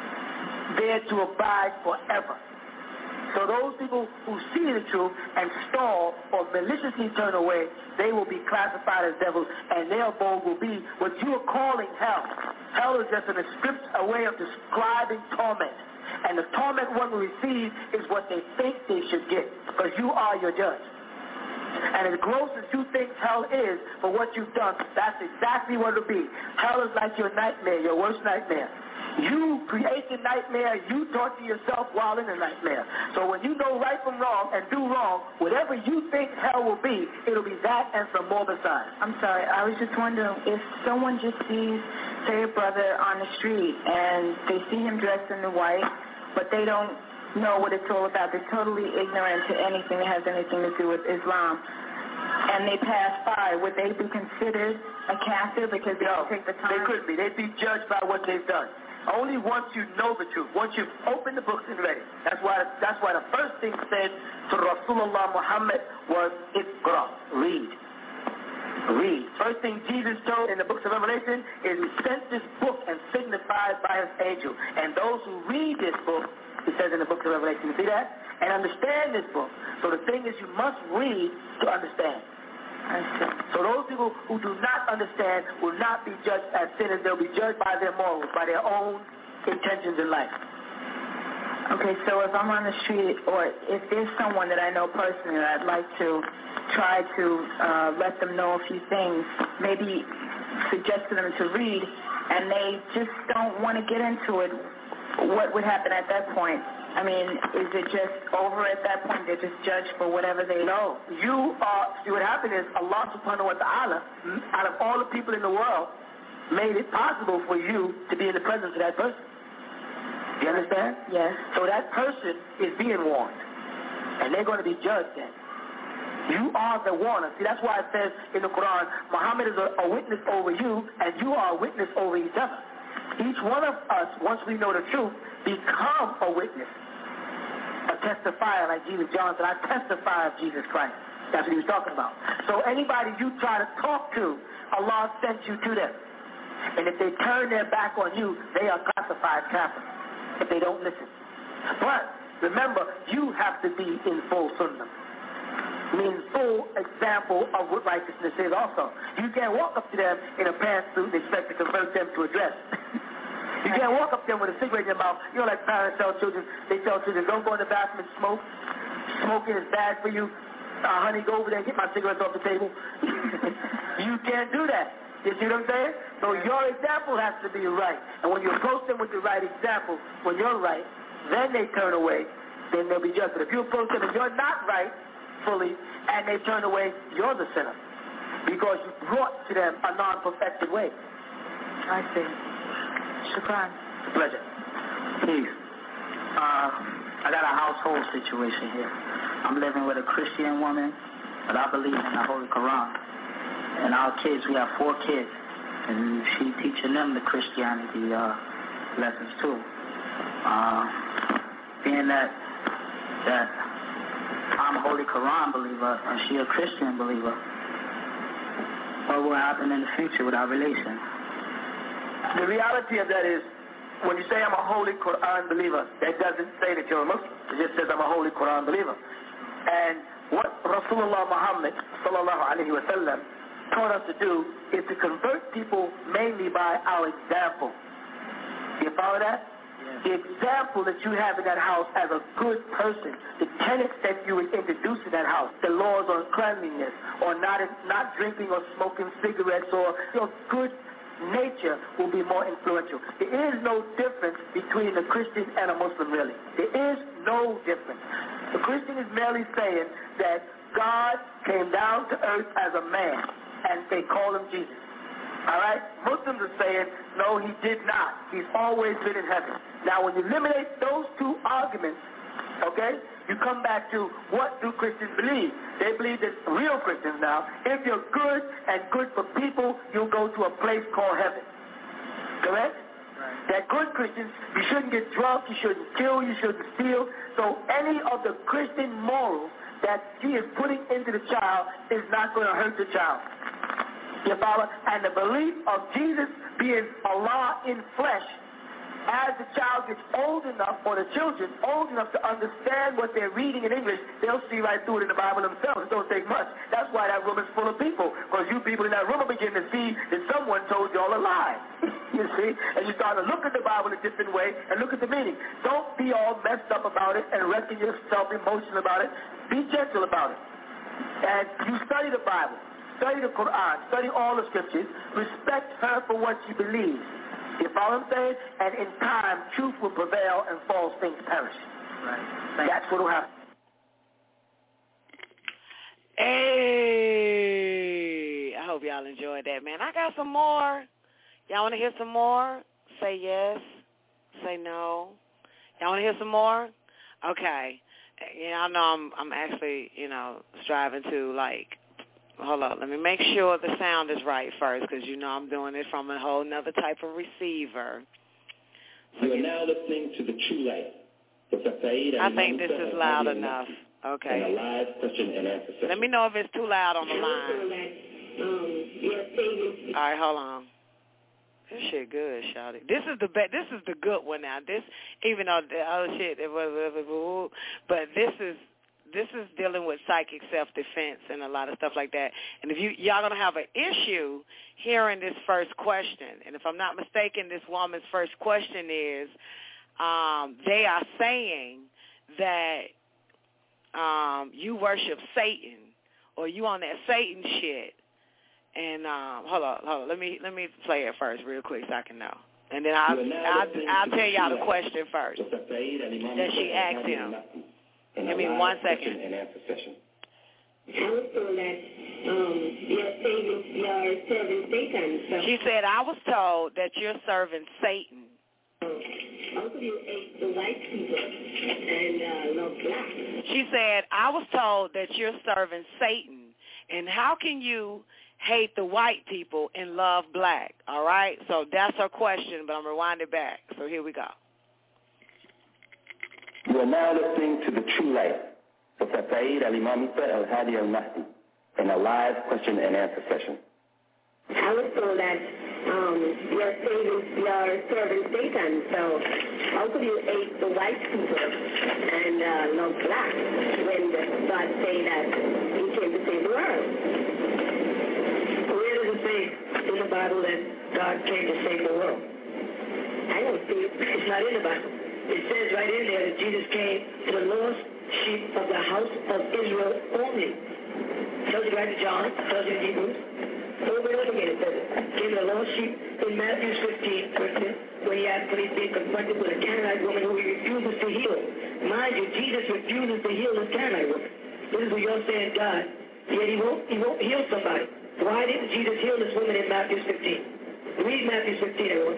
there to abide forever. So those people who see the truth and stall or maliciously turn away, they will be classified as devils, and their abode will be what you are calling hell. Hell is just a way of describing torment. And the torment one will receive is what they think they should get, because you are your judge. And as gross as you think hell is for what you've done, that's exactly what it'll be. Hell is like your nightmare, your worst nightmare. You create the nightmare, you torture yourself while in the nightmare. So when you know right from wrong and do wrong, whatever you think hell will be, it'll be that and some more besides. I'm sorry, I was just wondering, if someone just sees, say, a brother on the street, and they see him dressed in the white, but they don't know what it's all about, they're totally ignorant to anything that has anything to do with Islam, and they pass by, would they be considered a kafir because they don't take the time? They couldn't be. They'd be judged by what they've done. Only once you know the truth, once you've opened the books and read it. That's why the first thing said to Rasulullah Muhammad was, Iqra, read. Read. First thing Jesus told in the books of Revelation is he sent this book and signified by his angel. And those who read this book, it says in the books of Revelation, you see that? And understand this book. So the thing is, you must read to understand. So those people who do not understand will not be judged as sinners. They'll be judged by their morals, by their own intentions in life. Okay, so if I'm on the street, or if there's someone that I know personally that I'd like to try to let them know a few things, maybe suggest to them to read, and they just don't want to get into it, what would happen at that point? I mean, is it just over at that point? They're just judged for whatever they know? See, what happened is Allah subhanahu wa ta'ala, out of all the people in the world, made it possible for you to be in the presence of that person. Do you understand? Yes. So that person is being warned, and they're going to be judged then. You are the warner. See, that's why it says in the Quran, Muhammad is a witness over you, and you are a witness over each other. Each one of us, once we know the truth, become a witness, a testifier, like Jesus John said, I testify of Jesus Christ. That's what he was talking about. So anybody you try to talk to, Allah sent you to them. And if they turn their back on you, they are classified kafir if they don't listen. But remember, you have to be in full sunnah, means full example of what righteousness is also. You can't walk up to them in a pantsuit and expect to convert them to a dress. You can't walk up to them with a cigarette in your mouth. You know, like parents tell children, they tell children, don't go in the bathroom and smoke. Smoking is bad for you. Honey, go over there and get my cigarettes off the table. You can't do that. You see what I'm saying? So your example has to be right. And when you approach them with the right example, when you're right, then they turn away, then they'll be judged. But if you approach them and you're not right fully, and they turn away, you're the sinner. Because you brought to them a non-perfected way. I see. Shukran. Pleasure. Peace. I got a household situation here. I'm living with a Christian woman, but I believe in the Holy Quran. And our kids, we have 4 kids, and she teaching them the Christianity lessons too. Being that I'm a Holy Quran believer and she a Christian believer, what will happen in the future with our relation? The reality of that is, when you say I'm a Holy Quran believer, that doesn't say that you're a Muslim. It just says I'm a Holy Quran believer. And what Rasulullah Muhammad sallallahu alaihi wasallam taught us to do is to convert people mainly by our example. You follow that? The example that you have in that house as a good person, the tenets that you would introduce to that house, the laws on cleanliness, or not drinking or smoking cigarettes, or your good nature will be more influential. There is no difference between a Christian and a Muslim, really. There is no difference. The Christian is merely saying that God came down to earth as a man, and they call him Jesus. All right? Muslims are saying, no, he did not. He's always been in heaven. Now, when you eliminate those two arguments, okay, you come back to what do Christians believe? They believe that real Christians now, if you're good and good for people, you'll go to a place called heaven. Correct? Right. That good Christians, you shouldn't get drunk, you shouldn't kill, you shouldn't steal. So any of the Christian morals that he is putting into the child is not going to hurt the child. You follow? And the belief of Jesus being Allah in flesh, as the child gets old enough, or the children old enough to understand what they're reading in English, they'll see right through it in the Bible themselves. It don't take much. That's why that room is full of people, because you people in that room will begin to see that someone told y'all a lie. You see? And you start to look at the Bible a different way and look at the meaning. Don't be all messed up about it and wrecking yourself emotional about it. Be gentle about it. And you study the Bible. Study the Quran, study all the scriptures, respect her for what she believes. You follow what I'm saying? And in time, truth will prevail and false things perish. Right. That's what will happen. Hey, I hope y'all enjoyed that, man. I got some more. Y'all want to hear some more? Say yes. Say no. Y'all want to hear some more? Okay. I know I'm actually, striving to, hold on, let me make sure the sound is right first, because I'm doing it from a whole nother type of receiver. So you are now listening to The True Light. I think this is loud enough. Okay. And a live question and answer session. Let me know if it's too loud on the line. All right, hold on. This shit good, shawty. This is the good one now. This, even though the other shit, but this is dealing with psychic self-defense and a lot of stuff like that. And if y'all gonna have an issue hearing this first question, and if I'm not mistaken, this woman's first question is, they are saying that you worship Satan, or you on that Satan shit. And hold on, let me play it first real quick so I can know, and then I'll tell y'all the question first that she asked him. Give me 1 second. And answer session. I was told that you're serving Satan. So. She said, I was told that you're serving Satan. How could you hate the white people and love black? She said, I was told that you're serving Satan, and how can you hate the white people and love black? All right? So that's her question, but I'm going to rewind it back. So here we go. You are now listening to The True Light with Saeed Al-Imam Isa Al-Hadi Al-Mahdi in a live question and answer session. I was told that you're serving Satan, so how could you hate the white people and love black when God say that he came to save the world? Where does it say in the Bible that God came to save the world? I don't see it. It's not in the Bible. It says right in there that Jesus came to the lost sheep of the house of Israel only. Tells you right in John, tells you in Hebrews. Over and over again it says it. Came to the lost sheep in Matthew 15, when he's being confronted with a Canaanite woman who he refuses to heal. Mind you, Jesus refuses to heal this Canaanite woman. This is what you're saying, God. Yet he won't heal somebody. Why didn't Jesus heal this woman in Matthew 15? Read Matthew 15, everyone.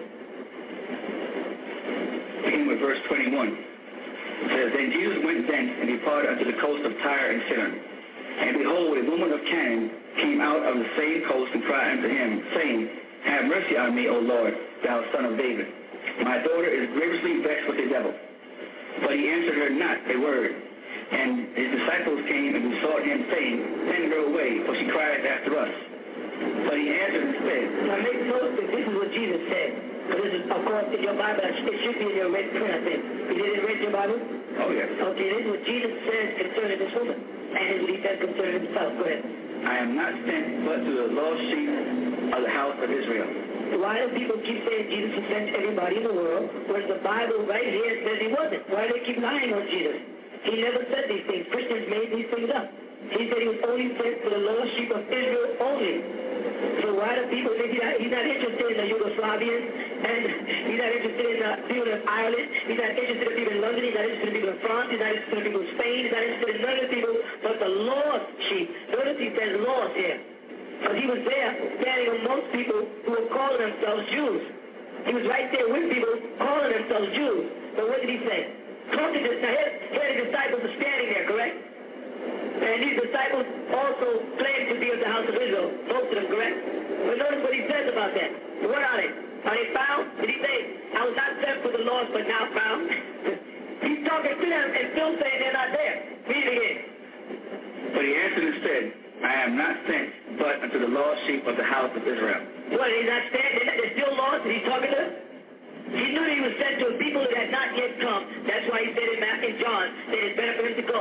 Beginning with verse 21, it says, Then Jesus went thence and departed unto the coast of Tyre and Sidon. And behold, a woman of Canaan came out of the same coast and cried unto him, saying, Have mercy on me, O Lord, thou son of David. My daughter is grievously vexed with the devil. But he answered her not a word. And his disciples came and besought him, saying, Send her away, for she crieth after us. But he answered and said, Now make note that this is what Jesus said. This is, of course, in your Bible. It should be in your red print, I think. You didn't read your Bible? Oh, yes. Okay, this is what Jesus says concerning this woman. And this is what he says concerning himself. Go ahead. I am not sent but to the lost sheep of the house of Israel. Why do people keep saying Jesus was sent to everybody in the world, whereas the Bible right here says he wasn't? Why do they keep lying on Jesus? He never said these things. Christians made these things up. He said he was only sent to the lost sheep of Israel only. So why do people think he's not interested in the Yugoslavians, and he's not interested in the people in Ireland, he's not interested in people in London, he's not interested in people in France, he's not interested in people in Spain, he's not interested in none of the people but the lost sheep. Notice he says lost here. Because he was there standing amongst people who were calling themselves Jews. He was right there with people calling themselves Jews. But what did he say? Now here the disciples are standing there, correct? And these disciples also claim to be of the house of Israel. Most of them, correct? But notice what he says about that. What are they? Are they found? Did he say, I was not sent for the lost, but now found? He's talking to them and still saying they're not there. Read it again. But he answered and said, I am not sent but unto the lost sheep of the house of Israel. What, he's not standing? They're still lost and he's talking to them? He knew he was sent to a people that had not yet come. That's why he said in John that it's better for him to go.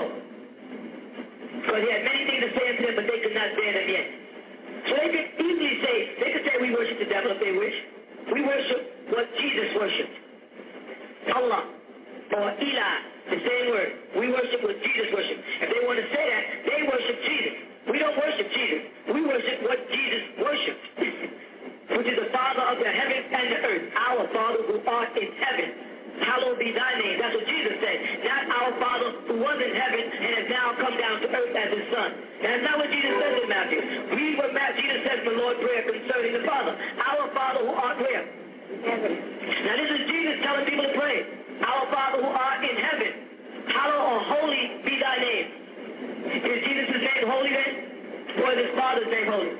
Because he had many things to say unto them, but they could not bear them yet. So they could easily say, they could say we worship the devil if they wish. We worship what Jesus worshipped. Allah or Eli, the same word. We worship what Jesus worshipped. If they want to say that, they worship Jesus. We don't worship Jesus. We worship what Jesus worshipped, which is the Father of the heavens and the earth, our Father who art in heaven. Hallowed be thy name. That's what Jesus said. Not our Father who was in heaven and has now come down to earth as his Son. That's not what Jesus says in Matthew. Read what Jesus says in the Lord's Prayer concerning the Father. Our Father who art where? Heaven. Now this is Jesus telling people to pray. Our Father who art in heaven, hallowed or holy be thy name. Is Jesus' name holy then? Or is his Father's name holy?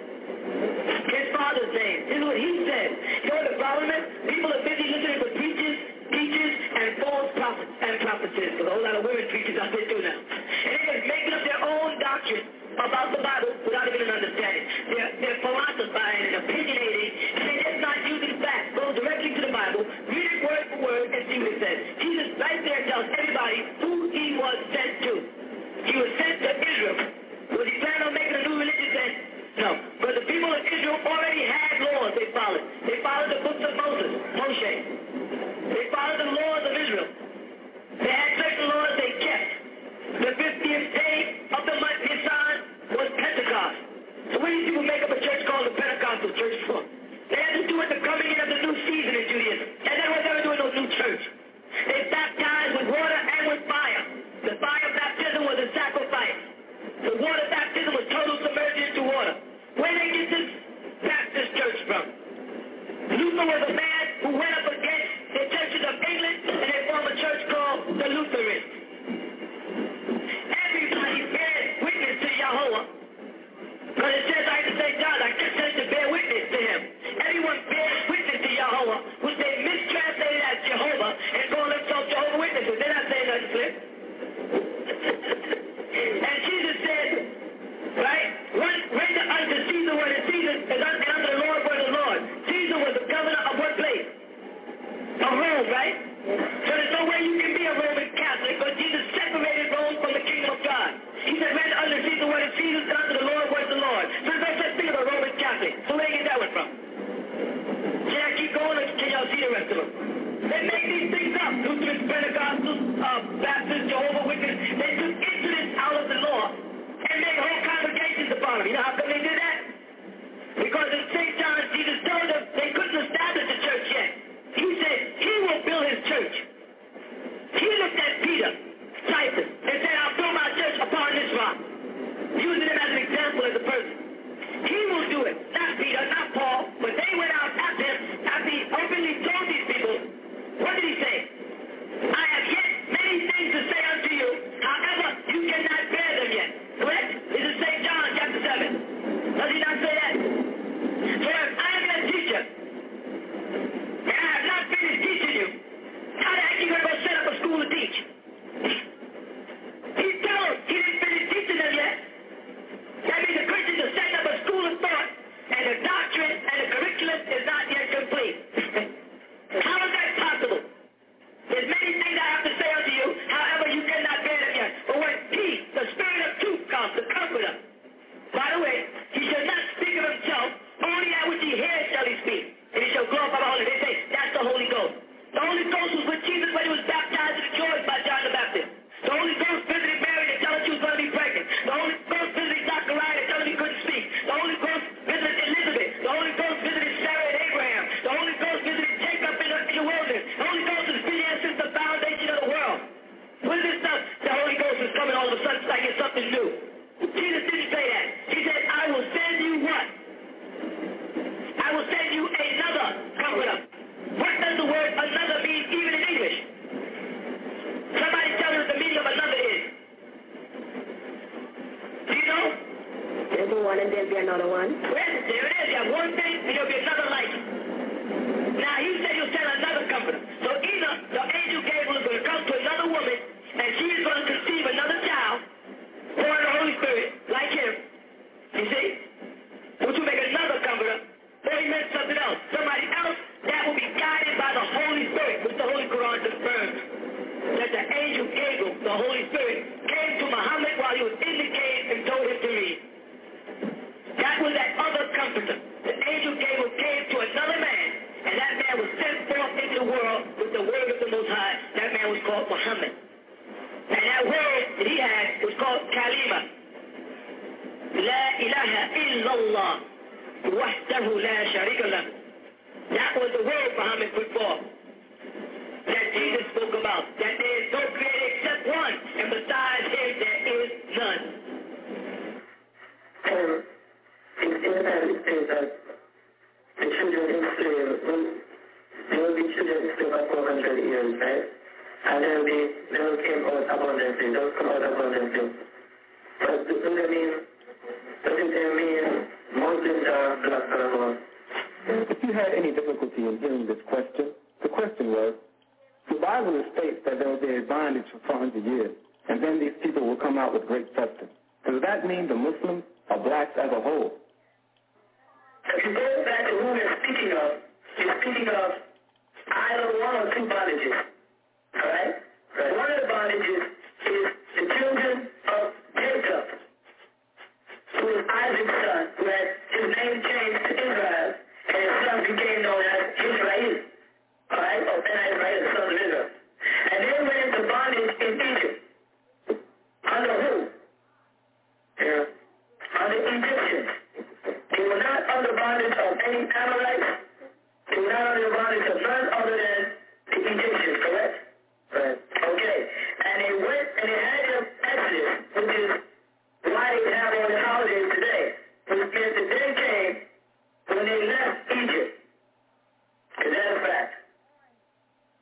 His Father's name. This is what he said. You know what the problem is? People are busy listening to preachers, teachers, and false prophets and prophetesses. Because a whole lot of women preachers out there too now. And they're just making up their own doctrine about the Bible without even an understanding. They're philosophizing and opinionating, and they're just not using facts. Go directly to the Bible, read it word for word, and see what it says. Jesus right there tells everybody who he was sent to. He was sent to Israel. Was he planning on making a new religion then? No. But the people of Israel already had laws they followed. They followed the books of Moshe. They followed the laws of Israel. They had certain laws they kept. The 50th day of the month Nisan was Pentecost. So what do these people make up a church called the Pentecostal church for? They had to do with the coming in of the new season in Judaism. And they were never doing no new church. They baptized with water and with fire. The fire baptism was a sacrifice. The water baptism was total submersion into water. Where did they get this Baptist church from? Luther was a man who went up against the churches of England, and they formed a church called the Lutherans. Everybody bears witness to Yahweh. Because it says, like St. John, I says to bear witness to him. Everyone bears witness to Yahweh, which they mistranslated as Jehovah, and call themselves Jehovah Witnesses. They're not saying nothing flip. And Jesus said, right, render unto Caesar what is Caesar, and unto the Lord what is the Lord. Caesar was the governor of what place? Of Rome, right? So there's no way you can be a Roman Catholic, but Jesus separated Rome from the kingdom of God. He said, render unto Caesar what is Caesar, and unto the Lord what is the Lord. So there's no such thing as a Roman Catholic. So where do you get that one from? Can I keep going, or can y'all see the rest of them? They make these things up. Lutherans, Pentecostals, Baptists, Jehovah Witnesses. They took incidents out of the law and made whole congregations upon them. You know how come they did that? Because in St. John, Jesus told them they couldn't establish a church yet. He said, he will build his church. He looked at Peter, Titus, and said, I'll build my church upon this rock. Using him as an example as a person. He will do it. Not Peter, not Paul, but they went out after him after he openly told these people another one. Well, there it is. You have one thing, and there'll be another like it. Now, he said you'll send another comforter. So either the angel Gabriel is going to come to another woman, and she is going to conceive another child, born of the Holy Spirit, like him. You see? Which will make another comforter. Or he meant something else. Somebody else that will be guided by the Holy Spirit, which the Holy Quran confirms. That the angel Gabriel, the Holy Spirit, came to Muhammad while he was in the cave and told him to read. That was that other comforter. The angel Gabriel came to another man, and that man was sent forth into the world with the word of the Most High. That man was called Muhammad. And that word that he had was called Kalima. La ilaha illallah. Wahdahu la sharika lah. That was the word Muhammad put forth. That Jesus spoke about. That there is no creator except one, and besides him there is none. In that it says that the children in Israel will be children in Israel for 400 years, right? And then they will came out abundantly. They'll come out abundantly. But does it mean Muslims are black or more? If you had any difficulty in hearing this question, the question was, the Bible states that there will be a bondage for 400 years, and then these people will come out with great substance. Does that mean the Muslims are blacks as a whole? If you go back to who we're speaking of, you're speaking of either one or two bondages. All right? One of the bondages is the children of Jacob, who is Isaac's son, who had his name changed to Israel, and his son became known as Israel. All right? Or Ben Israel, the son of Israel. And they went into bondage in Egypt. Under who? Yeah. Under Egyptians. They were not under bondage of any Amorites. They were not under bondage of none other than the Egyptians, correct? Right. Okay. And they went and they had their exodus, which is why they have all the holidays today. Which means the day came when they left Egypt. Is that a fact?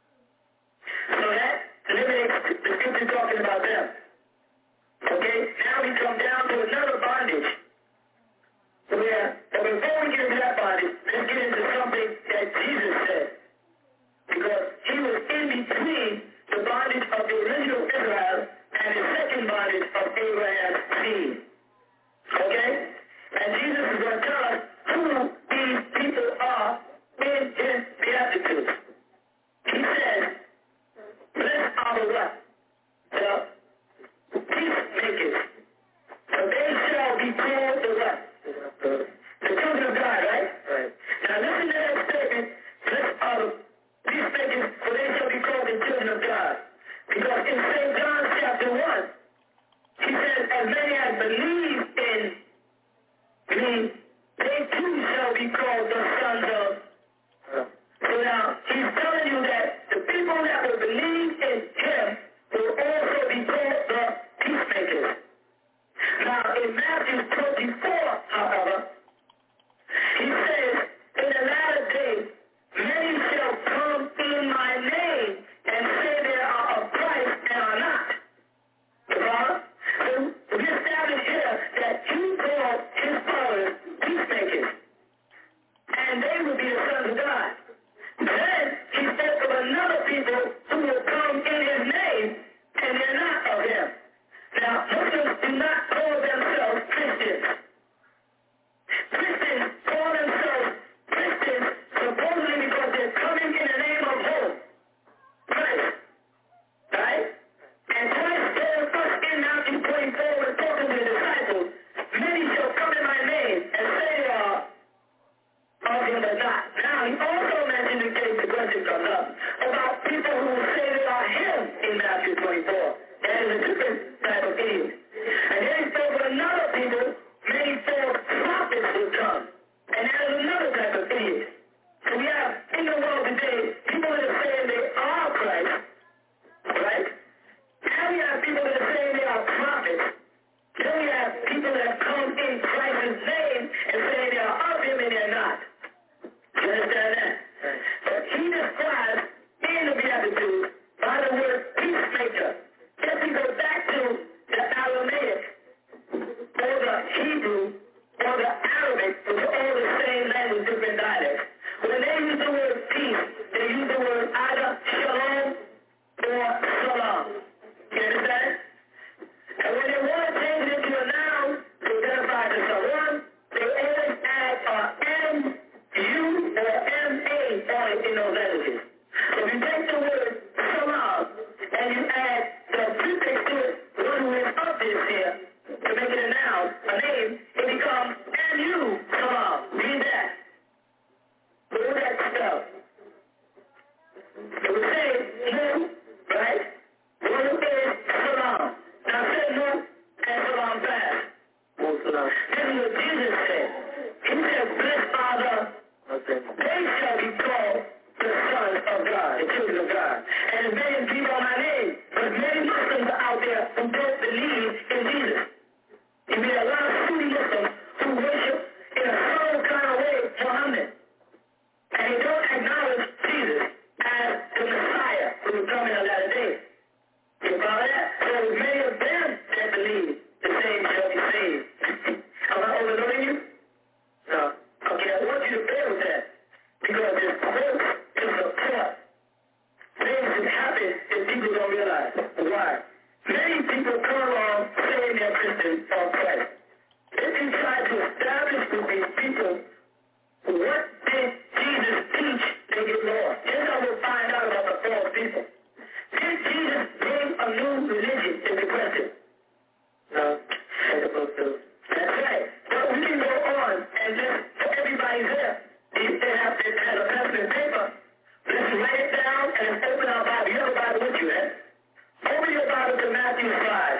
the children of God. And there's many people on my name, but many Muslims are out there who don't believe in Jesus. You meet a lot of Sunni Muslims who worship in a subtle kind of way Muhammad. And they don't acknowledge Jesus as the Messiah who will come in the latter days. You follow that? So there's many of them that believe the same shall be saved. Am I overlooking you? No. Okay, I want you to bear with that. Because there's quotes to support things that happen that people don't realize. Why? Many people come along saying they're Christian or Christ. If you try to establish with these people what did Jesus teach, they get lost. Here's how we'll find out about the false people. Did Jesus bring a new religion is the question? No, as opposed to. That's right. But we can go on and just, for everybody's there, they have to have a pencil and paper. Let's write it down and let's open our Bible. You have a Bible with you, eh? Open your Bible to Matthew 5.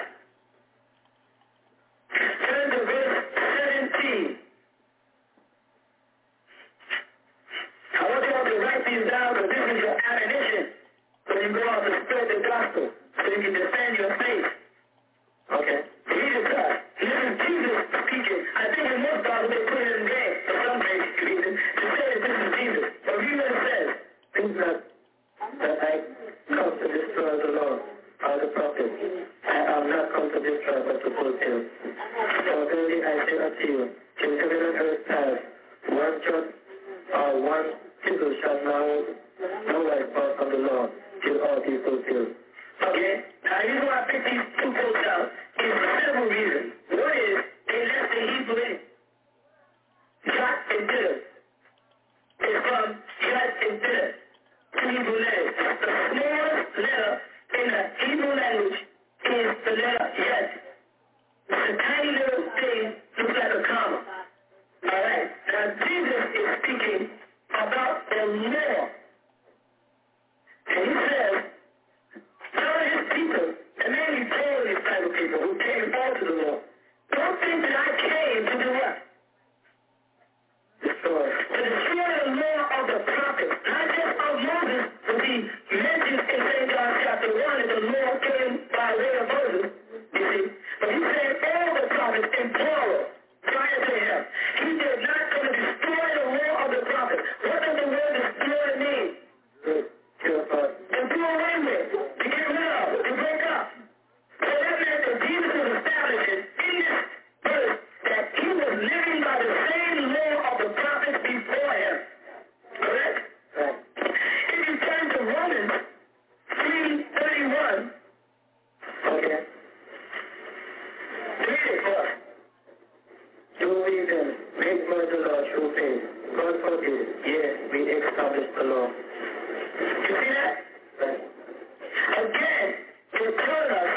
Turn to verse 17. I want you all to write these down because this is your ammunition when you go out to spread the gospel so you can defend your faith. Okay? Read it up. This is Jesus speaking. I think in most Bibles they put it in red for some reason to say that this is Jesus. But read what it says. Think not that I come to destroy the law or the prophets. I am not come to destroy but to fulfill. For verily I say unto you, till heaven and earth pass, one jot or one tittle shall no light pass from the law till all be fulfilled. Okay? Now the reason why I picked these two quotes out is for several reasons. One is they left the Hebrew in. Jot and tittle. It's from jot and tittle. Two Hebrew letters. The smallest letter in the Hebrew language is the letter yet. It's a tiny little thing, looks like a comma. Alright? Now Jesus is speaking about the law. And he says, tell his people, and mainly Paul and his type of people who came out to the law, don't think that I came to do what? Destroy. To destroy the law of the prophets, not just of Moses, but he mentions in St. John chapter 1 that the law came by way of Moses, you see. But he said all the prophets in plural prior to him. He did not come to destroy the law of the prophets. What does the word destroy mean? To do away with, to get rid of, to break up. So that meant that Jesus was establishing in this verse that he was living by the same law of the prophets before him. Correct? Right. If you turn to Romans 3:31, Okay. read it for us. Do we then make much the law through faith? God forbid. Yes, we establish the law. You see that? Right. Again, to tell us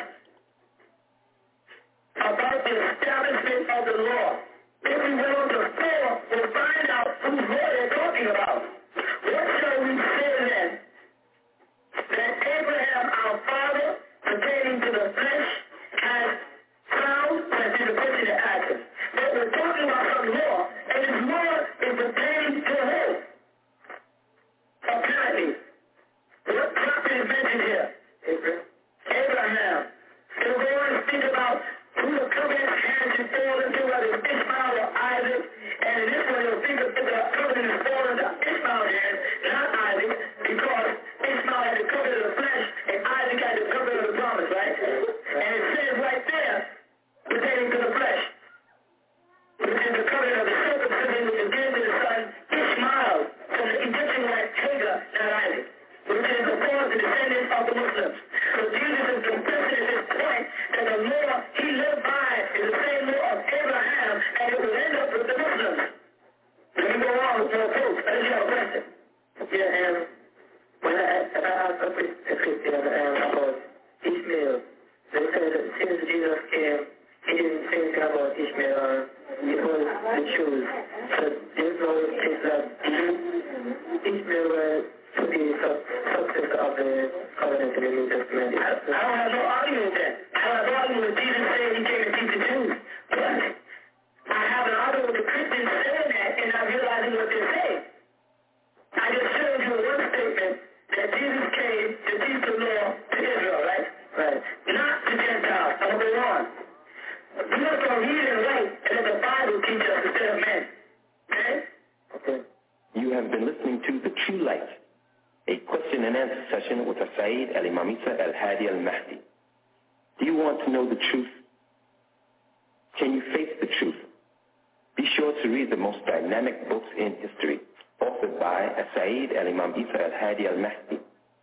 about the establishment of the law. If we go on to 4, we'll find out whose law they're talking about. What shall we say then? That Abraham, our father, pertaining to the flesh, has found, that's in the question that asked us. But we're talking about some law, and this law is pertaining to who? Apparently. What prophet is mentioned here? Abraham. It'll go on to speak about who the covenant has to fall into, whether it's Ishmael or Isaac. And in this one, it'll think of the covenant is falling into Ishmael's hands, not Isaac, because Ishmael had the covenant of the flesh and Isaac had the covenant of the promise, right? And it says right there, pertaining to the flesh, which is the covenant of the circumcision, which is given to the son Ishmael from the Egyptian wife Hagar, not Isaac, which is of course the descendant of the Muslims. So Jesus is confessing at this point that the law he lived by is the same law of Abraham, and it will end up with the Muslims. Let me go on with more quotes. I just have a question. Yeah, and when I asked a Christian about Ishmael, they said that since Jesus came, he didn't say anything about Ishmael, or it was the Jews. So there's no case that Ishmael were to be success of the covenant in the New Testament. I don't have no argument with that. I don't have no argument with Jesus saying he came to teach the Jews. But I have an argument with the Christians saying that and not realizing what they're saying. I just showed you one statement that Jesus came to teach the law to Israel, right? Right. Not to Gentiles. I'm going to go on. We have to read and write and let the Bible teach us instead of men. Okay? Okay. You have been listening to The True Light, a question and answer session with Saeed Al-Imam Isa Al-Hadi Al-Mahdi. Do you want to know the truth? Can you face the truth? Be sure to read the most dynamic books in history, authored by Saeed Al-Imam Isa Al-Hadi Al-Mahdi.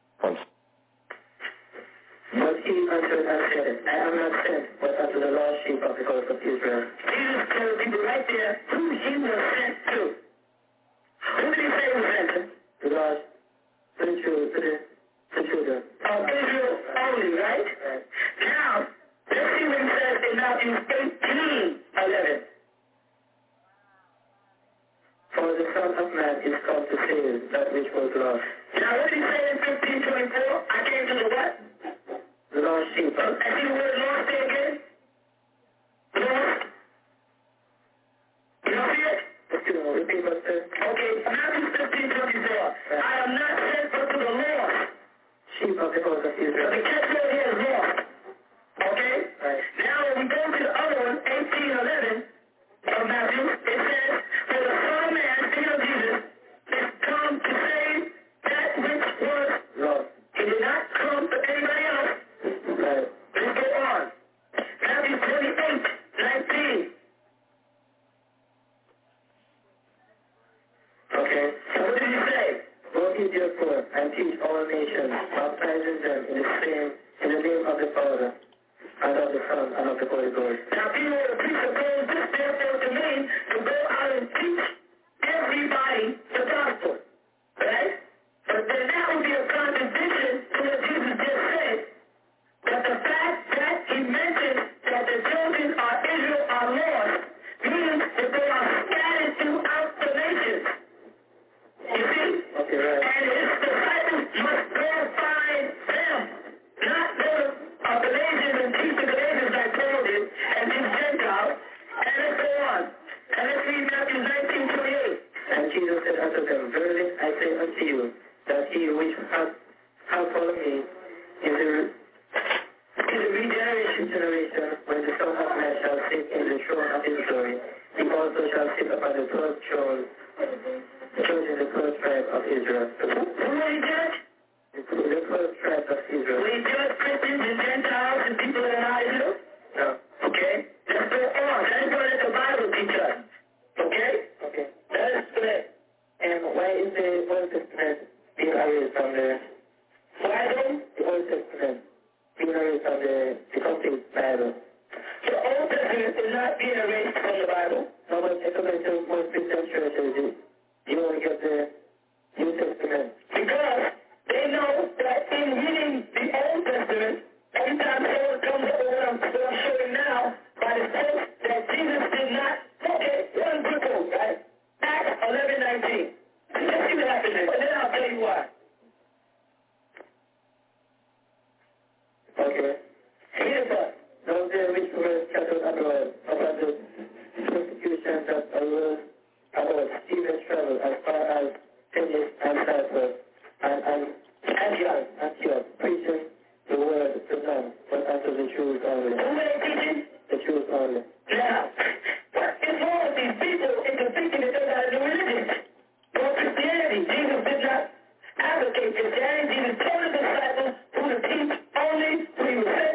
But he answered and said, I am not sent, but unto the lost sheep of the house of Israel. Jesus told people right there who he was sent to. Who did he say he was sent to? The lost, to the children. Of Israel only, right? Right. Now, let's see what he says in Matthew 18:11. For the Son of Man is come to save that which was lost. Now, what did he say in 15:24? I came to the what? The lost sheep. And see the word lost there again? Lost? You don't see it? Repeat what it says. Okay, Matthew 15:24. I am not sent but to the lost sheep of the house of Israel. The catchword here is lost. Okay? Right. Now, when we go to the other one, 18:11 of Matthew, it says, for the Son of Man, speaking of Jesus, is come to save that which was lost. He did not come for anybody else. Right. Let's go on. Matthew 28:19. Okay. So what did he say? Go ye therefore and teach all nations, baptizing them in the name of the Father, and of the Son, and of the Holy Ghost. Now people will presuppose this therefore to mean to go out and teach everybody the gospel. Right? But then that would be a contradiction to what Jesus just said. But the fact that he mentioned that the children of Israel are lost means that they are scattered throughout the nations. You see? Okay, right. And his disciples must go find them, not go to Galatians and teach the Galatians like Paul did, and these Gentiles. And let's go on. And let's read Matthew 19:28. And Jesus said unto them, verily I say unto you, that he which hath followed me is a regeneration when the Son of Man shall sit in the throne of his glory. He also shall sit upon the 12th throne, judging the 12th tribe of Israel. Who will he judge? The 12th tribe of Israel. Will he judge Christians and Gentiles and people that are not Israel? No. Okay? Let's go on. Let's go let the Bible teach us. Okay? Okay. Let us split. And why is the Old Testament being erased from the... Why though? The Old Testament being erased from the complete Bible. The Old Testament is not being erased from the Bible. No, but according to most Christian churches, you only get the New Testament. Because they know that in reading the Old Testament, every time someone comes up with what I'm showing now, by the quote that Jesus did not, okay, one good quote, right? Acts 11:19. Let's see what happens there, but then I'll tell you why. Okay. Here's what. Those there which were scattered abroad about the persecution that arose about Stephen's travel as far as Phoenix and Cyprus and Antioch, preaching the word to none, but unto the Jews only. Who were they teaching? The Jews only. Now, what is wrong with these people into thinking that they got a new religion? For Christianity, Jesus did not advocate Christianity. Jesus told the disciples who to teach only who he was saying.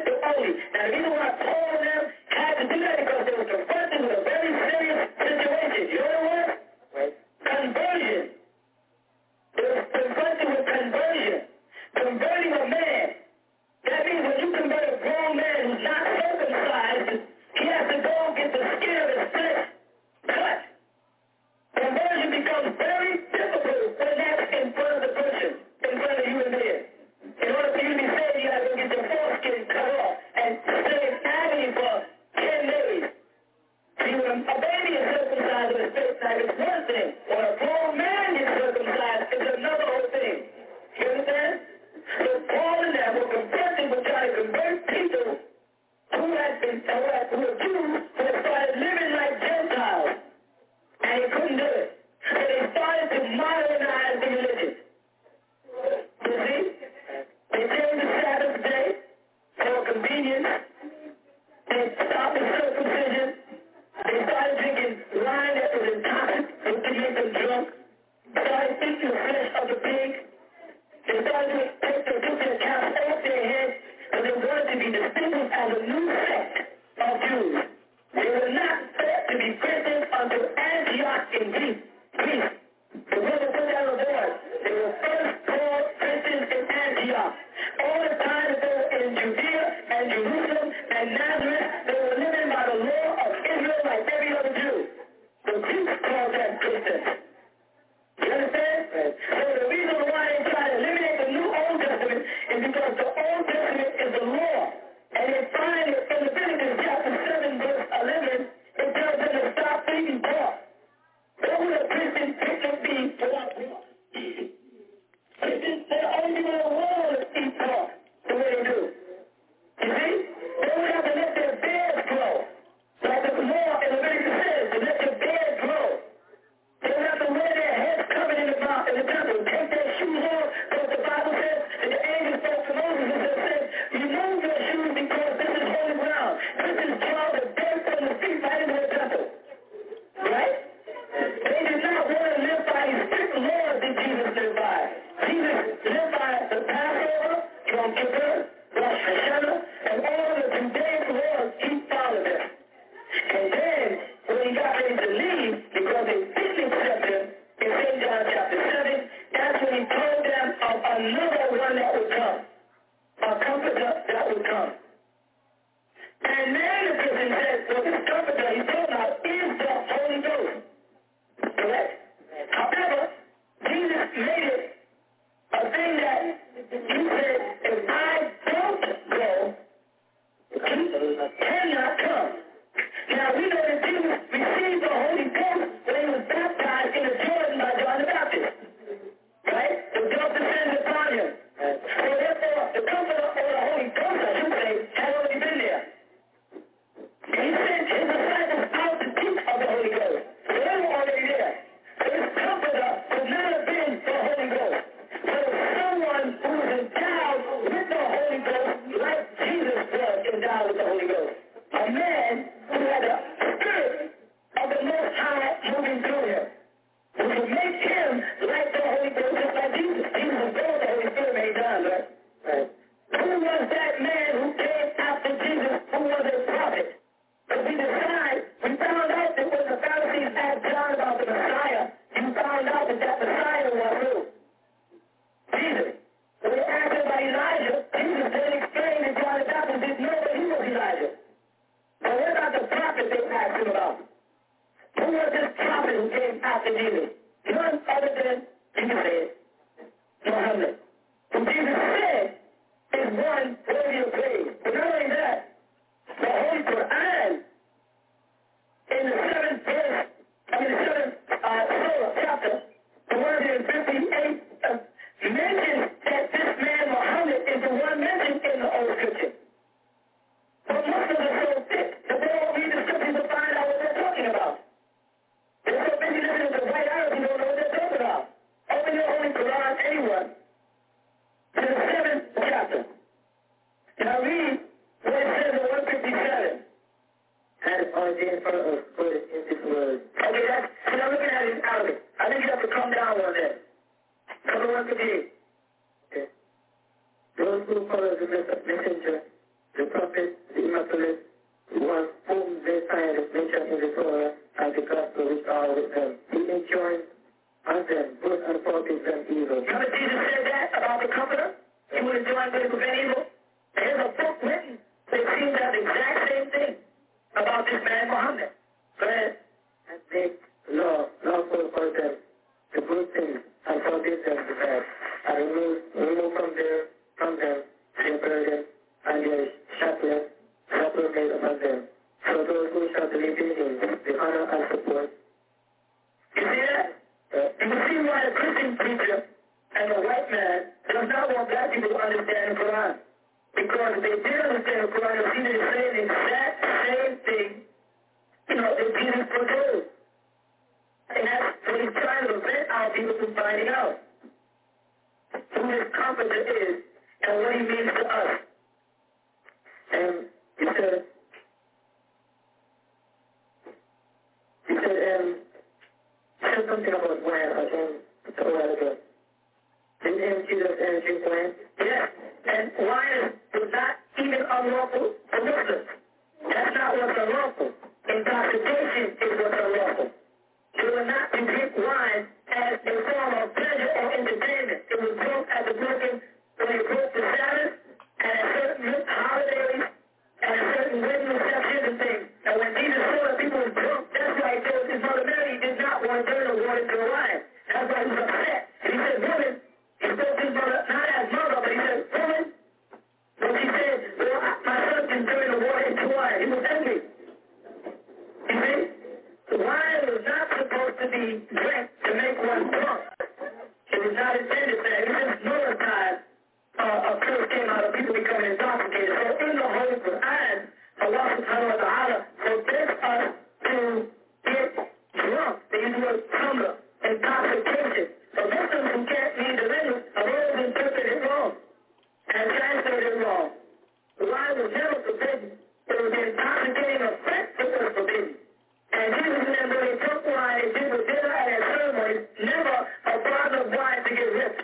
wanted to take their Christian caps off their heads, and they wanted to be distinguished as a new sect of Jews. They were not thought to be Christians until Antioch in Greece. The brother put that on the board. They were first called Christians in Antioch. All the time that they were in Judea and Jerusalem and Nazareth, they were living by the law of Israel like every other Jew. The Greeks called them Christians. You understand? So the reason why they try to eliminate the New Old Testament is because the Old Testament is the law. And they find it in Leviticus chapter 7, verse 11, it tells them to stop eating pork. What would a Christian picture be without pork? Christians, they're only going to want to eat pork the way they do. You see? They would have to let their beards grow. Like the law in Leviticus says, to let your beard grow. They would have to wear their heads covered in the temple, take their shoes off, because the Bible says, and the angel spoke to Moses and said, remove your shoes because this is holy ground. Christians draw the dirt from the feet right into the temple. Right? They did not want to live by these strict laws that Jesus lived by. Jesus lived by the Passover, Yom Kippur, Rosh Hashanah, and all the Judaic laws, he followed them. And then, when he got ready to leave, because they didn't accept him, in St. John chapter 7, that's when he told them of another one that would come, a comforter that would come. And then the Christian said, well, this comforter he's talking about is the Holy Ghost. Correct? However, Jesus made it a thing that he said, if I don't go, he cannot come. Now, we know that Jesus received the Holy Ghost when he was baptized in the Jordan by John the Baptist. Right? The Ghost descended upon him. So therefore, the Comforter, or the Holy Ghost, I should say, had already been there. He sent his disciples out to teach of the Holy Ghost. So they were already there. So his Comforter could not have been the Holy Ghost. So someone who was endowed with the Holy Ghost, like Jesus was endowed with the Holy Ghost. A man who had the Spirit of the Most High moving through him, which would make him like the Holy Ghost, just like Jesus. Jesus was born with the Holy Spirit many times, right? Who was that man who came after Jesus, who was a prophet? Because we found out that when the Pharisees asked John about the Messiah, you found out that that Messiah was who? Jesus. When they asked him about Elijah, Jesus then explained that John the Baptist didn't know that he was Elijah. But what about the prophet they asked him about? Who was this prophet who came after Jesus? None other than, Jesus said, Muhammad. Who Jesus said is one worthy of praise. But not only that, the Holy Quran, in the 7th chapter, the 158, mentions that this man Muhammad is the one mentioned in the Old Scripture. But Muslims are so thick that they don't read the Scriptures to find out what they're talking about. They're so busy listening to white Arabs who don't know what they're talking about. Open your Holy Quran, anyone, to the 7th chapter. And I read what it says in 157. Had ordained for us put in this word. Okay, that's, and I'm looking at it in Arabic. I think you have to come down one there. Come to 158. Okay. Those who follow the messenger, the prophet, the immaculate, the one whom they find mentioned in the Torah and the gospel which are with them. He enjoins on them good and forgives them evil. Remember Jesus said that about the Comforter? He would enjoin good and prevent evil? There's a book written that seems to have the exact same thing about this man Muhammad. Go ahead. And make lawful for them the good things and forbid them the bad, and remove from them their burden and their shackles made upon them. So those who shall believe in him, the honor and support. You see that? You can see why a Christian preacher and a white man does not want black people to understand the Quran. Because if they did understand the Quran, they'll see that it's saying the exact same thing, that Jesus portrayed. And that's what he's trying to prevent our people from finding out. Who this Comforter is and what he means to us. And he said, something about wine, I think, a while ago. In Jesus answering Glenn. Yes. And wine was not even unlawful for Muslims. That's not what's unlawful. Intoxication is what's unlawful. They were not to drink wine as a form of pleasure or entertainment. It was drunk as a broken when they broke the Sabbath and at certain holidays and at certain wedding receptions and things. And when Jesus saw that people were drunk, that's why he told his mother Mary he did not want to turn the water into wine. That's why he was upset. And he said, woman, he spoke to his mother, not as mother, but he said, woman, when she said, well, my son can turn the water into wine, he was angry. You see? Wine was not supposed to be drank to make one drunk. It was not intended for that. It was just Noah's time. A curse came out of people becoming intoxicated. So in the Holy Quran, Allah subhanahu wa ta'ala forbids us to get drunk. They use the word hunger, intoxication. So Muslims who can't read the language have always interpreted it wrong and translated it wrong. Wine was never forbidden. It was the intoxicating effect that was forbidden. And Jesus and them, when they took wine, they did with dinner and at ceremonies, never a bottle of wine to get ripped.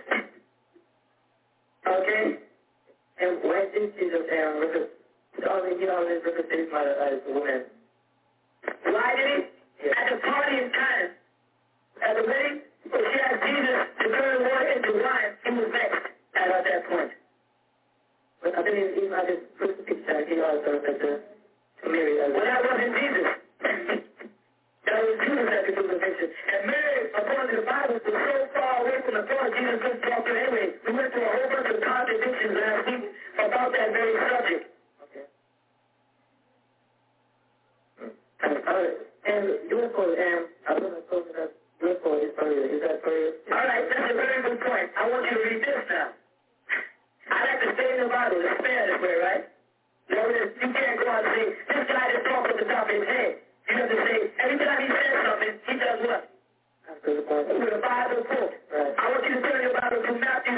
Okay? And when did Jesus look at, look at this mother as a woman? Why did he? Yeah. At the party in Cana, at the wedding, when she asked Jesus to turn water into wine, he was vexed at that point. But I think even I just put the picture, he also looked at the Mary. Well, that wasn't Jesus. That was Judas that could do the picture. And Mary, according to the Bible, was so far away from the throne, Jesus couldn't talk to her anyway. We went through a whole bunch of contradictions last week about that very subject. Okay. And UFO, I don't know that UFO is for you. Is that for you? All right, that's a very good point. I want you to read this now. I like to stay in the Bible, the Spanish way, right? Notice you can't go out and say, this guy just talks at the top of his head. You have to say, every time he says something, he does what? With a Bible quote. Right. I want you to turn your Bible to Matthew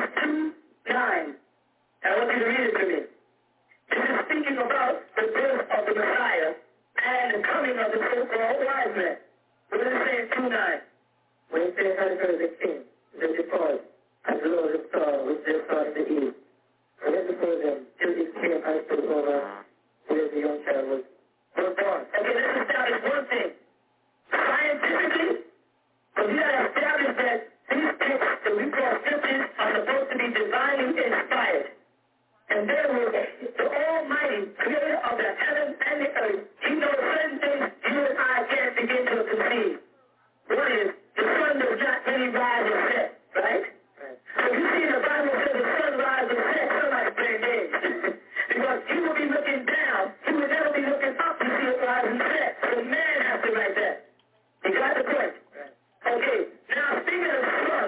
2:9. I want you to read it to me. This is speaking about the birth of the Messiah and the coming of the so-called wise men. What does it say in 2:9? When it says, how the first king, the depart, as the Lord of star, which they saw in the east. And then before them, till it came as to over where the young child was. Okay, let's establish one thing. Scientifically, we got to establish that these texts that we call scriptures are supposed to be divinely inspired. And therefore, the Almighty, creator of the heaven and the earth, he knows certain things you and I can't begin to conceive. One is, the sun does not really rise or set, right? So you see in the Bible says the sun rises or sets, somebody's playing games. Because you will be looking down, you will never be looking up to see it rise and set. So man has to write that. You got the point? Okay, now speaking of sun,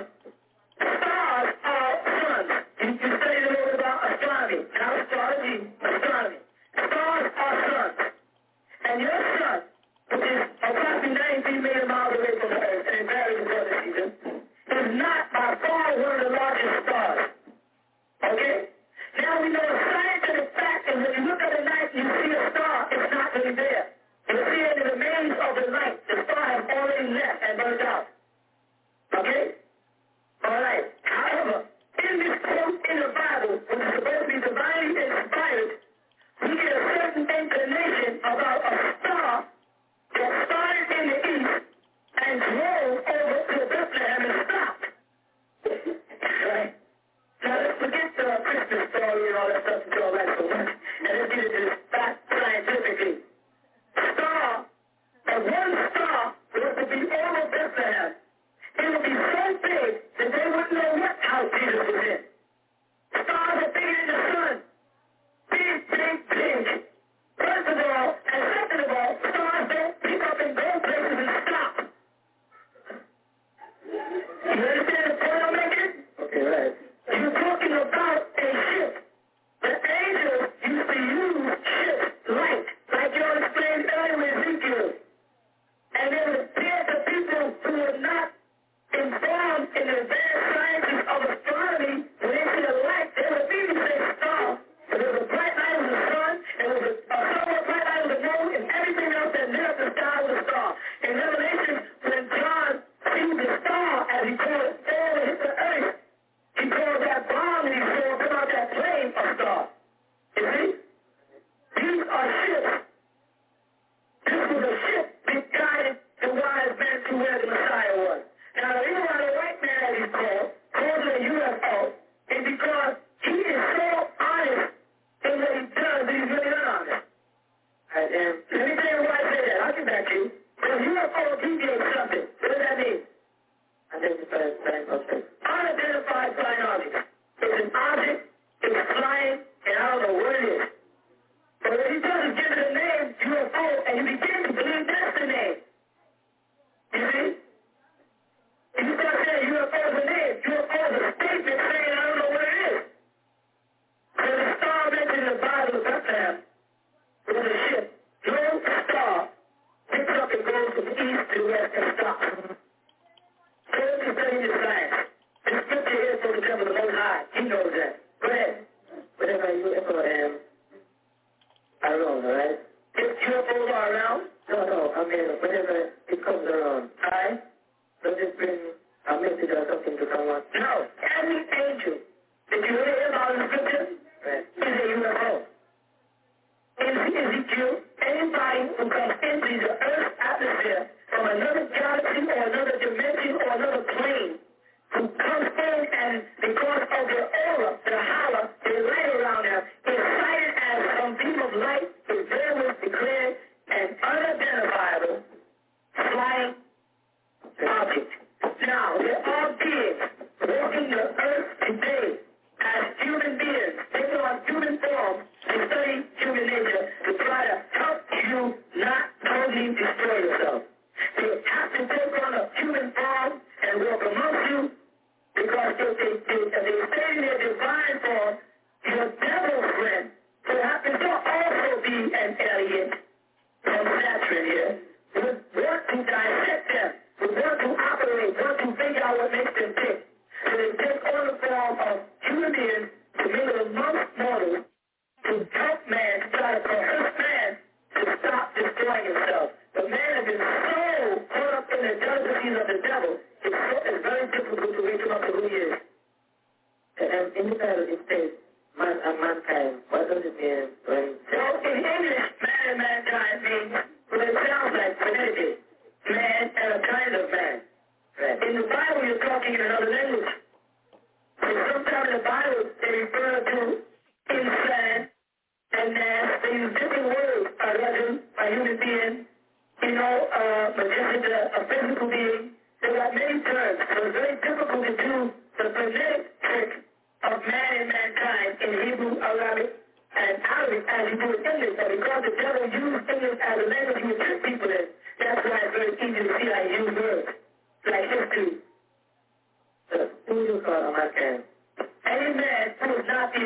stars are suns. You studied a little bit about astronomy, not astrology, astronomy. Stars are suns. And your sun, which is approximately 93 million miles away from the Earth, and it varies in the season, is not by far one of the largest stars. Okay? Now we know a scientific fact is when you look at the night and you see a star, it's not really there. You see it in the remains of the light. The star has already left and burned out. Okay? Alright. However, in this quote in the Bible, which is supposed to be divinely inspired, we get a certain inclination about a star that started in the east and drove over to Bethlehem and stopped. Right? Now let's forget the Christmas story and all that stuff and all that so much. And let's get into this fact scientifically. One star was to be over Bethlehem. It would be so big that they wouldn't know what house Jesus was in. Stars are bigger than the sun. Big, big, big. First of all, and second of all, stars don't pick up and go places and stop. You understand the point I'm making? Okay, right. You're talking about a ship. The angels used to use ships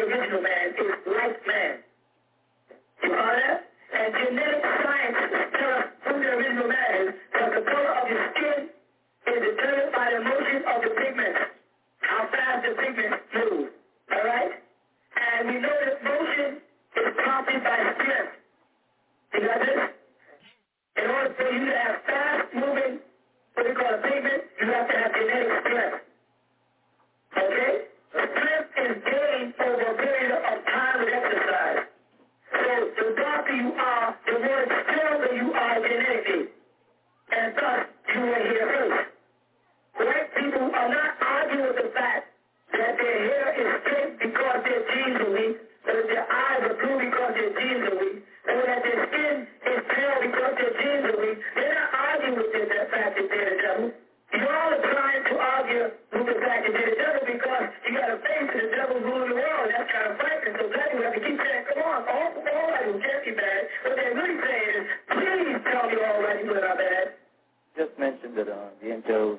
original man is like man. You follow that? And genetic science tells us who the original man is, because the color of your skin is determined by the motion of the pigments, how fast the pigments move. All right? And we know that motion is prompted by strength. You got this? In order for you to have fast moving, what we call a pigment, you have to have genetic strength. Okay? Strength is gained over a period of time with exercise. So the darker you are, the more stronger you are genetically. And thus, you will hear first. White people are not arguing with the fact that their hair is straight because their genes are weak, or that their eyes are blue because their genes are weak, or that their skin is pale because their genes are weak. They're not arguing with the fact that they're the devil. You're all trying to argue with the fact that they're the devil because you got a face and the devil's ruling the world. That's kind of frightening. So glad you have to keep saying, come on, all right, you can't be bad. What they're really saying is, please tell me all right, you are bad. Just mentioned that the angel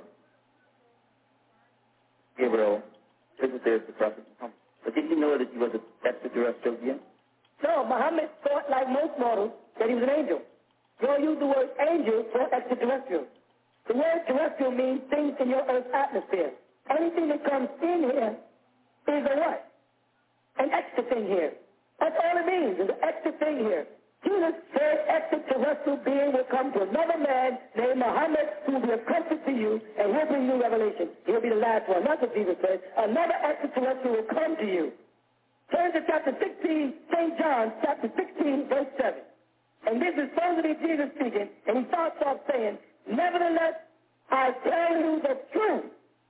Gabriel visited the Prophet Muhammad. But did you know that he was an extraterrestrial being? No, Muhammad thought like most mortals that he was an angel. You don't use the word angel for extraterrestrial. The word terrestrial means things in your Earth's atmosphere. Anything that comes in here is a what? An extra thing here. That's all it means, is an extra thing here. Jesus said extraterrestrial being will come to another man named Muhammad who will be a comfort to you and he'll bring you revelation. He'll be the last one. That's what Jesus said. Another extraterrestrial will come to you. Turn to chapter 16, St. John, chapter 16, verse 7. And this is supposed to be Jesus speaking, and he starts off saying, nevertheless, I tell you the truth.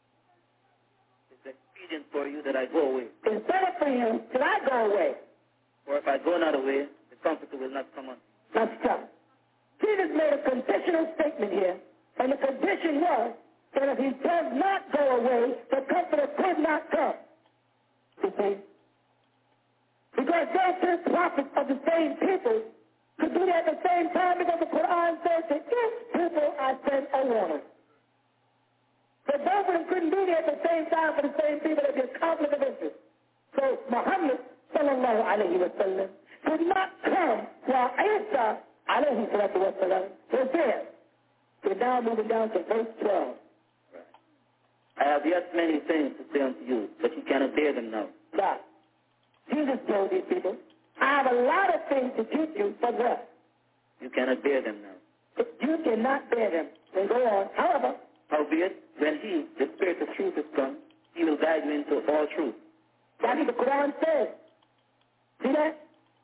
It's expedient for you that I go away. It's better for you that I go away. For if I go not away, the Comforter will not come on. That's tough. Jesus made a conditional statement here, and the condition was that if he does not go away, the Comforter could not come. You see? Because those two prophets of the same people could do that at the same time, because the Quran says that if people I send a warner. But both of them couldn't be there at the same time for the same people. There'd be a conflict of interest. So Muhammad sallallahu alayhi wa sallam could not come while Isa alayhi salatu wa sallam was there. We're now moving down to verse 12. Right. I have yet many things to say unto you, but you cannot bear them now. God. Jesus told these people, I have a lot of things to teach you, but what? You cannot bear them now. You cannot bear them. Then go on. However, howbeit, when he, the Spirit of truth, is come, he will guide you into all truth. That's what the Quran says. See that?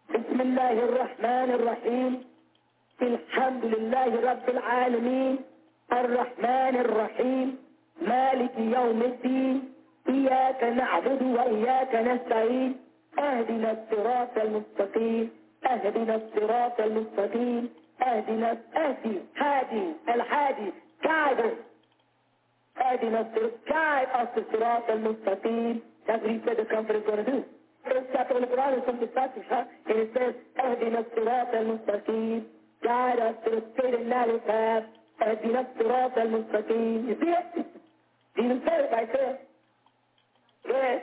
Bismillahirrahmanirrahim. Alhamdulillahi Rabbil Alameen. Ar-Rahmanir-Rahim. Maliki Yawmiddin. إياك نعبد وإياك نستعين اهدنا الصراط المستقيم اهدنا الصراط المستقيم اهدنا هادي الهادي guide us اهدنا guide us the صراط المستقيم. That's what he said the Comforter is going to do. First chapter of the Quran is from the Fatiha, and it says اهدنا الصراط المستقيم, guide us to the straight and narrow path. اهدنا الصراط المستقيم. You see it? He even said it right there. Yes.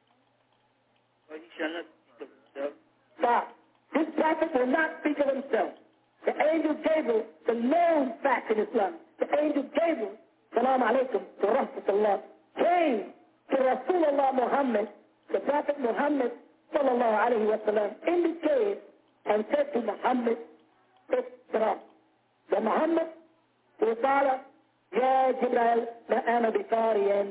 But he shall not speak of himself. Stop. This prophet will not speak of himself. The angel Gabriel, the known fact in Islam, the angel Gabriel, salam alaikum, wa rahmatullah, came to Rasulullah Muhammad, the Prophet Muhammad, sallallahu alayhi wa sallam, in the cave and said to Muhammad, Iqra. The Muhammad, وقال يا جبريل ما أنا بقارئ.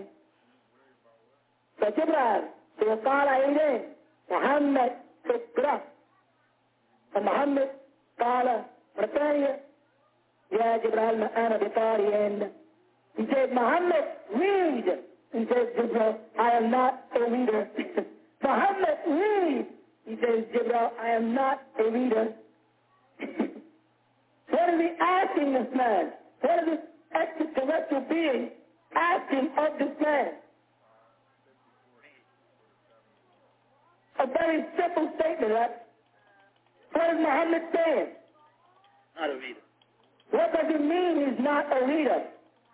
فجبريل وقال إليه محمد اقرأ. فمحمد قال مرتين يا جبريل ما أنا بقارئ. He said, Muhammad, read. He says, Jibril, I am not a reader. Muhammad, read. He says, Jibril, I am not a reader. What is he asking this man? What is this extraterrestrial being asking of this man? A very simple statement, right? What is Muhammad saying? Not a reader. What does it mean he's not a reader?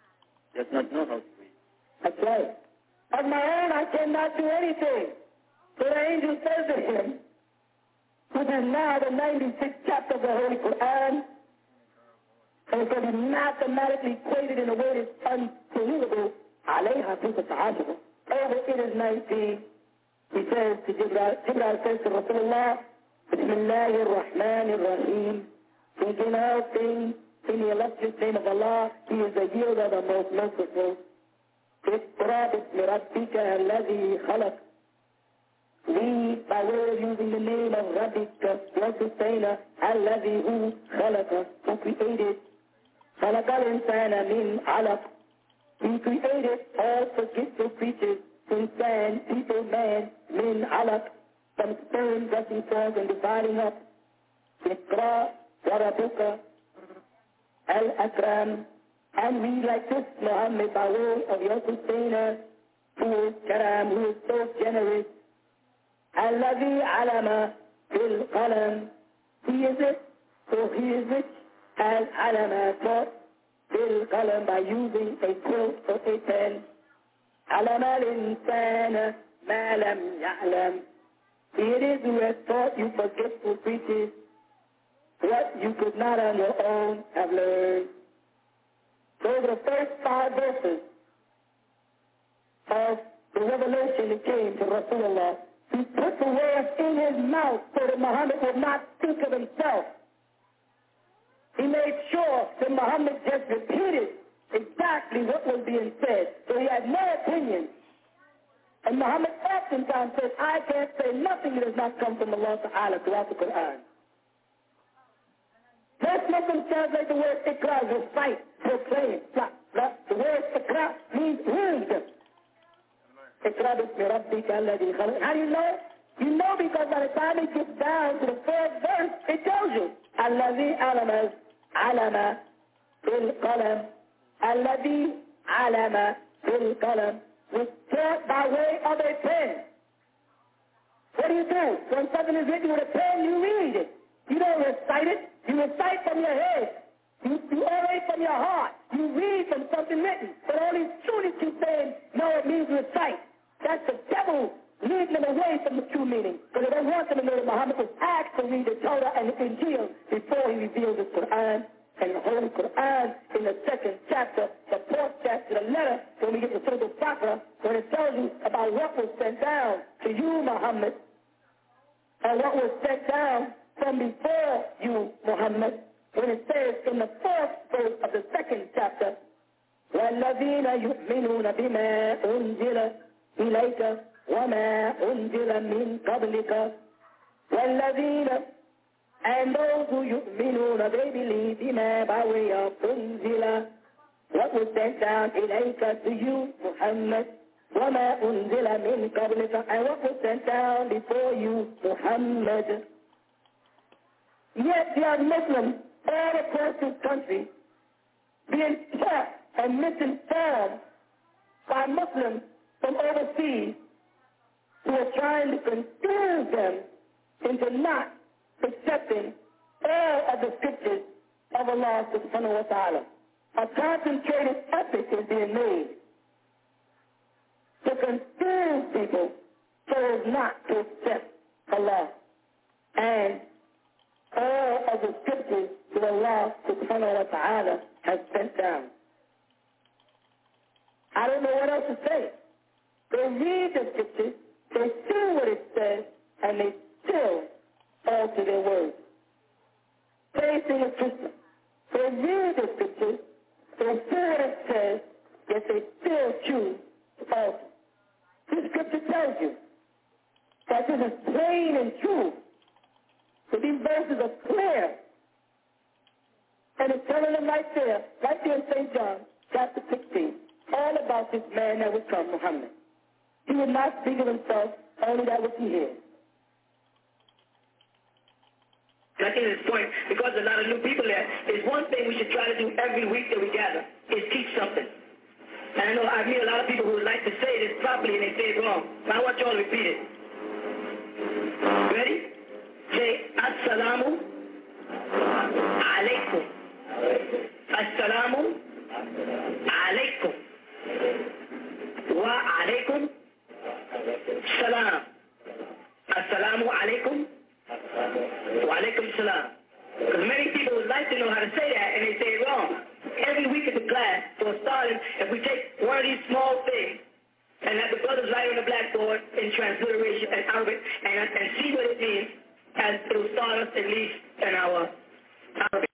Does not know how to read. That's right. On my own, I cannot do anything. So the angel says to him, which is now the 96th chapter of the Holy Quran, and it's going to be mathematically equated in a way that's unbelievable. Alayha Tutatahashaba. Over it is 19. He says to Jibreel says to Rasulullah, Bismillahir Rahmanir Rahim. Thinking all things in the illustrious name of Allah, He is the yielder, the most merciful. Iqra bismi rabbika alladhi khalaq. Read by way of using the name of Rabbika, your sustainer, alladhi who khalaqa, who created. Khalaqal insana min alaq. He created all forgetful creatures, insan, people, man, min alaq, from sperm, gushing forth and dividing up. Iqra wa rabbuka al-akram. And read like this, Muhammad, by way of your sustainer, who is karam, who is so generous. Alladhi alama bil qalam. He is it, so he is it, as alama taught bil qalam, by using a quilt or a pen. Alama al-insana ma lam ya'lam. It is who has taught you forgetful creatures what you could not on your own have learned. Those are the first 5 verses of the revelation that came to Rasulullah. He put the words in his mouth so that Muhammad would not think of himself. He made sure that Muhammad just repeated exactly what was being said. So he had no opinion. And Muhammad oftentimes says, I can't say nothing that has not come from Allah Ta'ala throughout the Quran. Most Muslims translate the word ikra as recite, proclaim. The word ikra means read. Ikra bismi rabbika alladhi khalaq. How do you know? You know because by the time it gets down to the 4th verse, it tells you. Alladhi alama bil qalam. Alladhi alama bil qalam. Was taught by way of a pen. What do? When something is written with a pen, you read it. You don't recite it. You recite from your head. You orate from your heart. You read from something written. But all these students keep saying, no, it means recite. That's the devil leading them away from the true meaning. Because they don't want them to know that Muhammad was asked to read the Torah and the Injil before he revealed the Quran. And the Holy Quran in the 2nd chapter, the 4th chapter, the letter, when we get to Surah Al-Baqarah, when it tells you about what was sent down to you, Muhammad, and what was sent down from before you, Muhammad, when it says in the 4th verse of the 2nd chapter, وَالَّذِينَ يُؤْمِنُونَ بِمَا أُنزِلَ إِلَيْكَ وَمَا أُنزِلَ مِنْ قَبْلِكَ وَالَّذِينَ, and those who yu'minuna, they believe bima, by way of unzila, what was sent down ilayka, to you, Muhammad, wama unzila min qablika, and what was sent down before you, Muhammad. Yet you have Muslims all across this country being taught and misinformed by Muslims from overseas who are trying to confuse them into not accepting all of the scriptures of Allah subhanahu wa ta'ala. A concentrated effort is being made to confuse people so as not to accept Allah and all of the scriptures that Allah subhanahu wa ta'ala has sent down. I don't know what else to say. They read the scriptures, they see what it says, and they still alter their words. Facing a Christian. They read the scriptures, they see what it says, yet they still choose to alter. This scripture tells you that this is plain and true. So these verses are clear. And it's telling them right there in St. John, chapter 16, all about this man that would come, Muhammad. He would not speak of himself, only that which he hears. I think this point, because a lot of new people there, is one thing we should try to do every week that we gather, is teach something. And I know I meet a lot of people who would like to say this properly and they say it wrong. But I want you all to repeat it. Ready? Say, Assalamu alaikum. Assalamu alaikum. Wa alaikum salam. Assalamu alaikum wa alaikum salam. Because many people would like to know how to say that, and they say it wrong. Every week in the class, for starting, if we take one of these small things and have the brothers write on the blackboard in transliteration and Arabic and see what it means, as it will start us at least in our Arabic.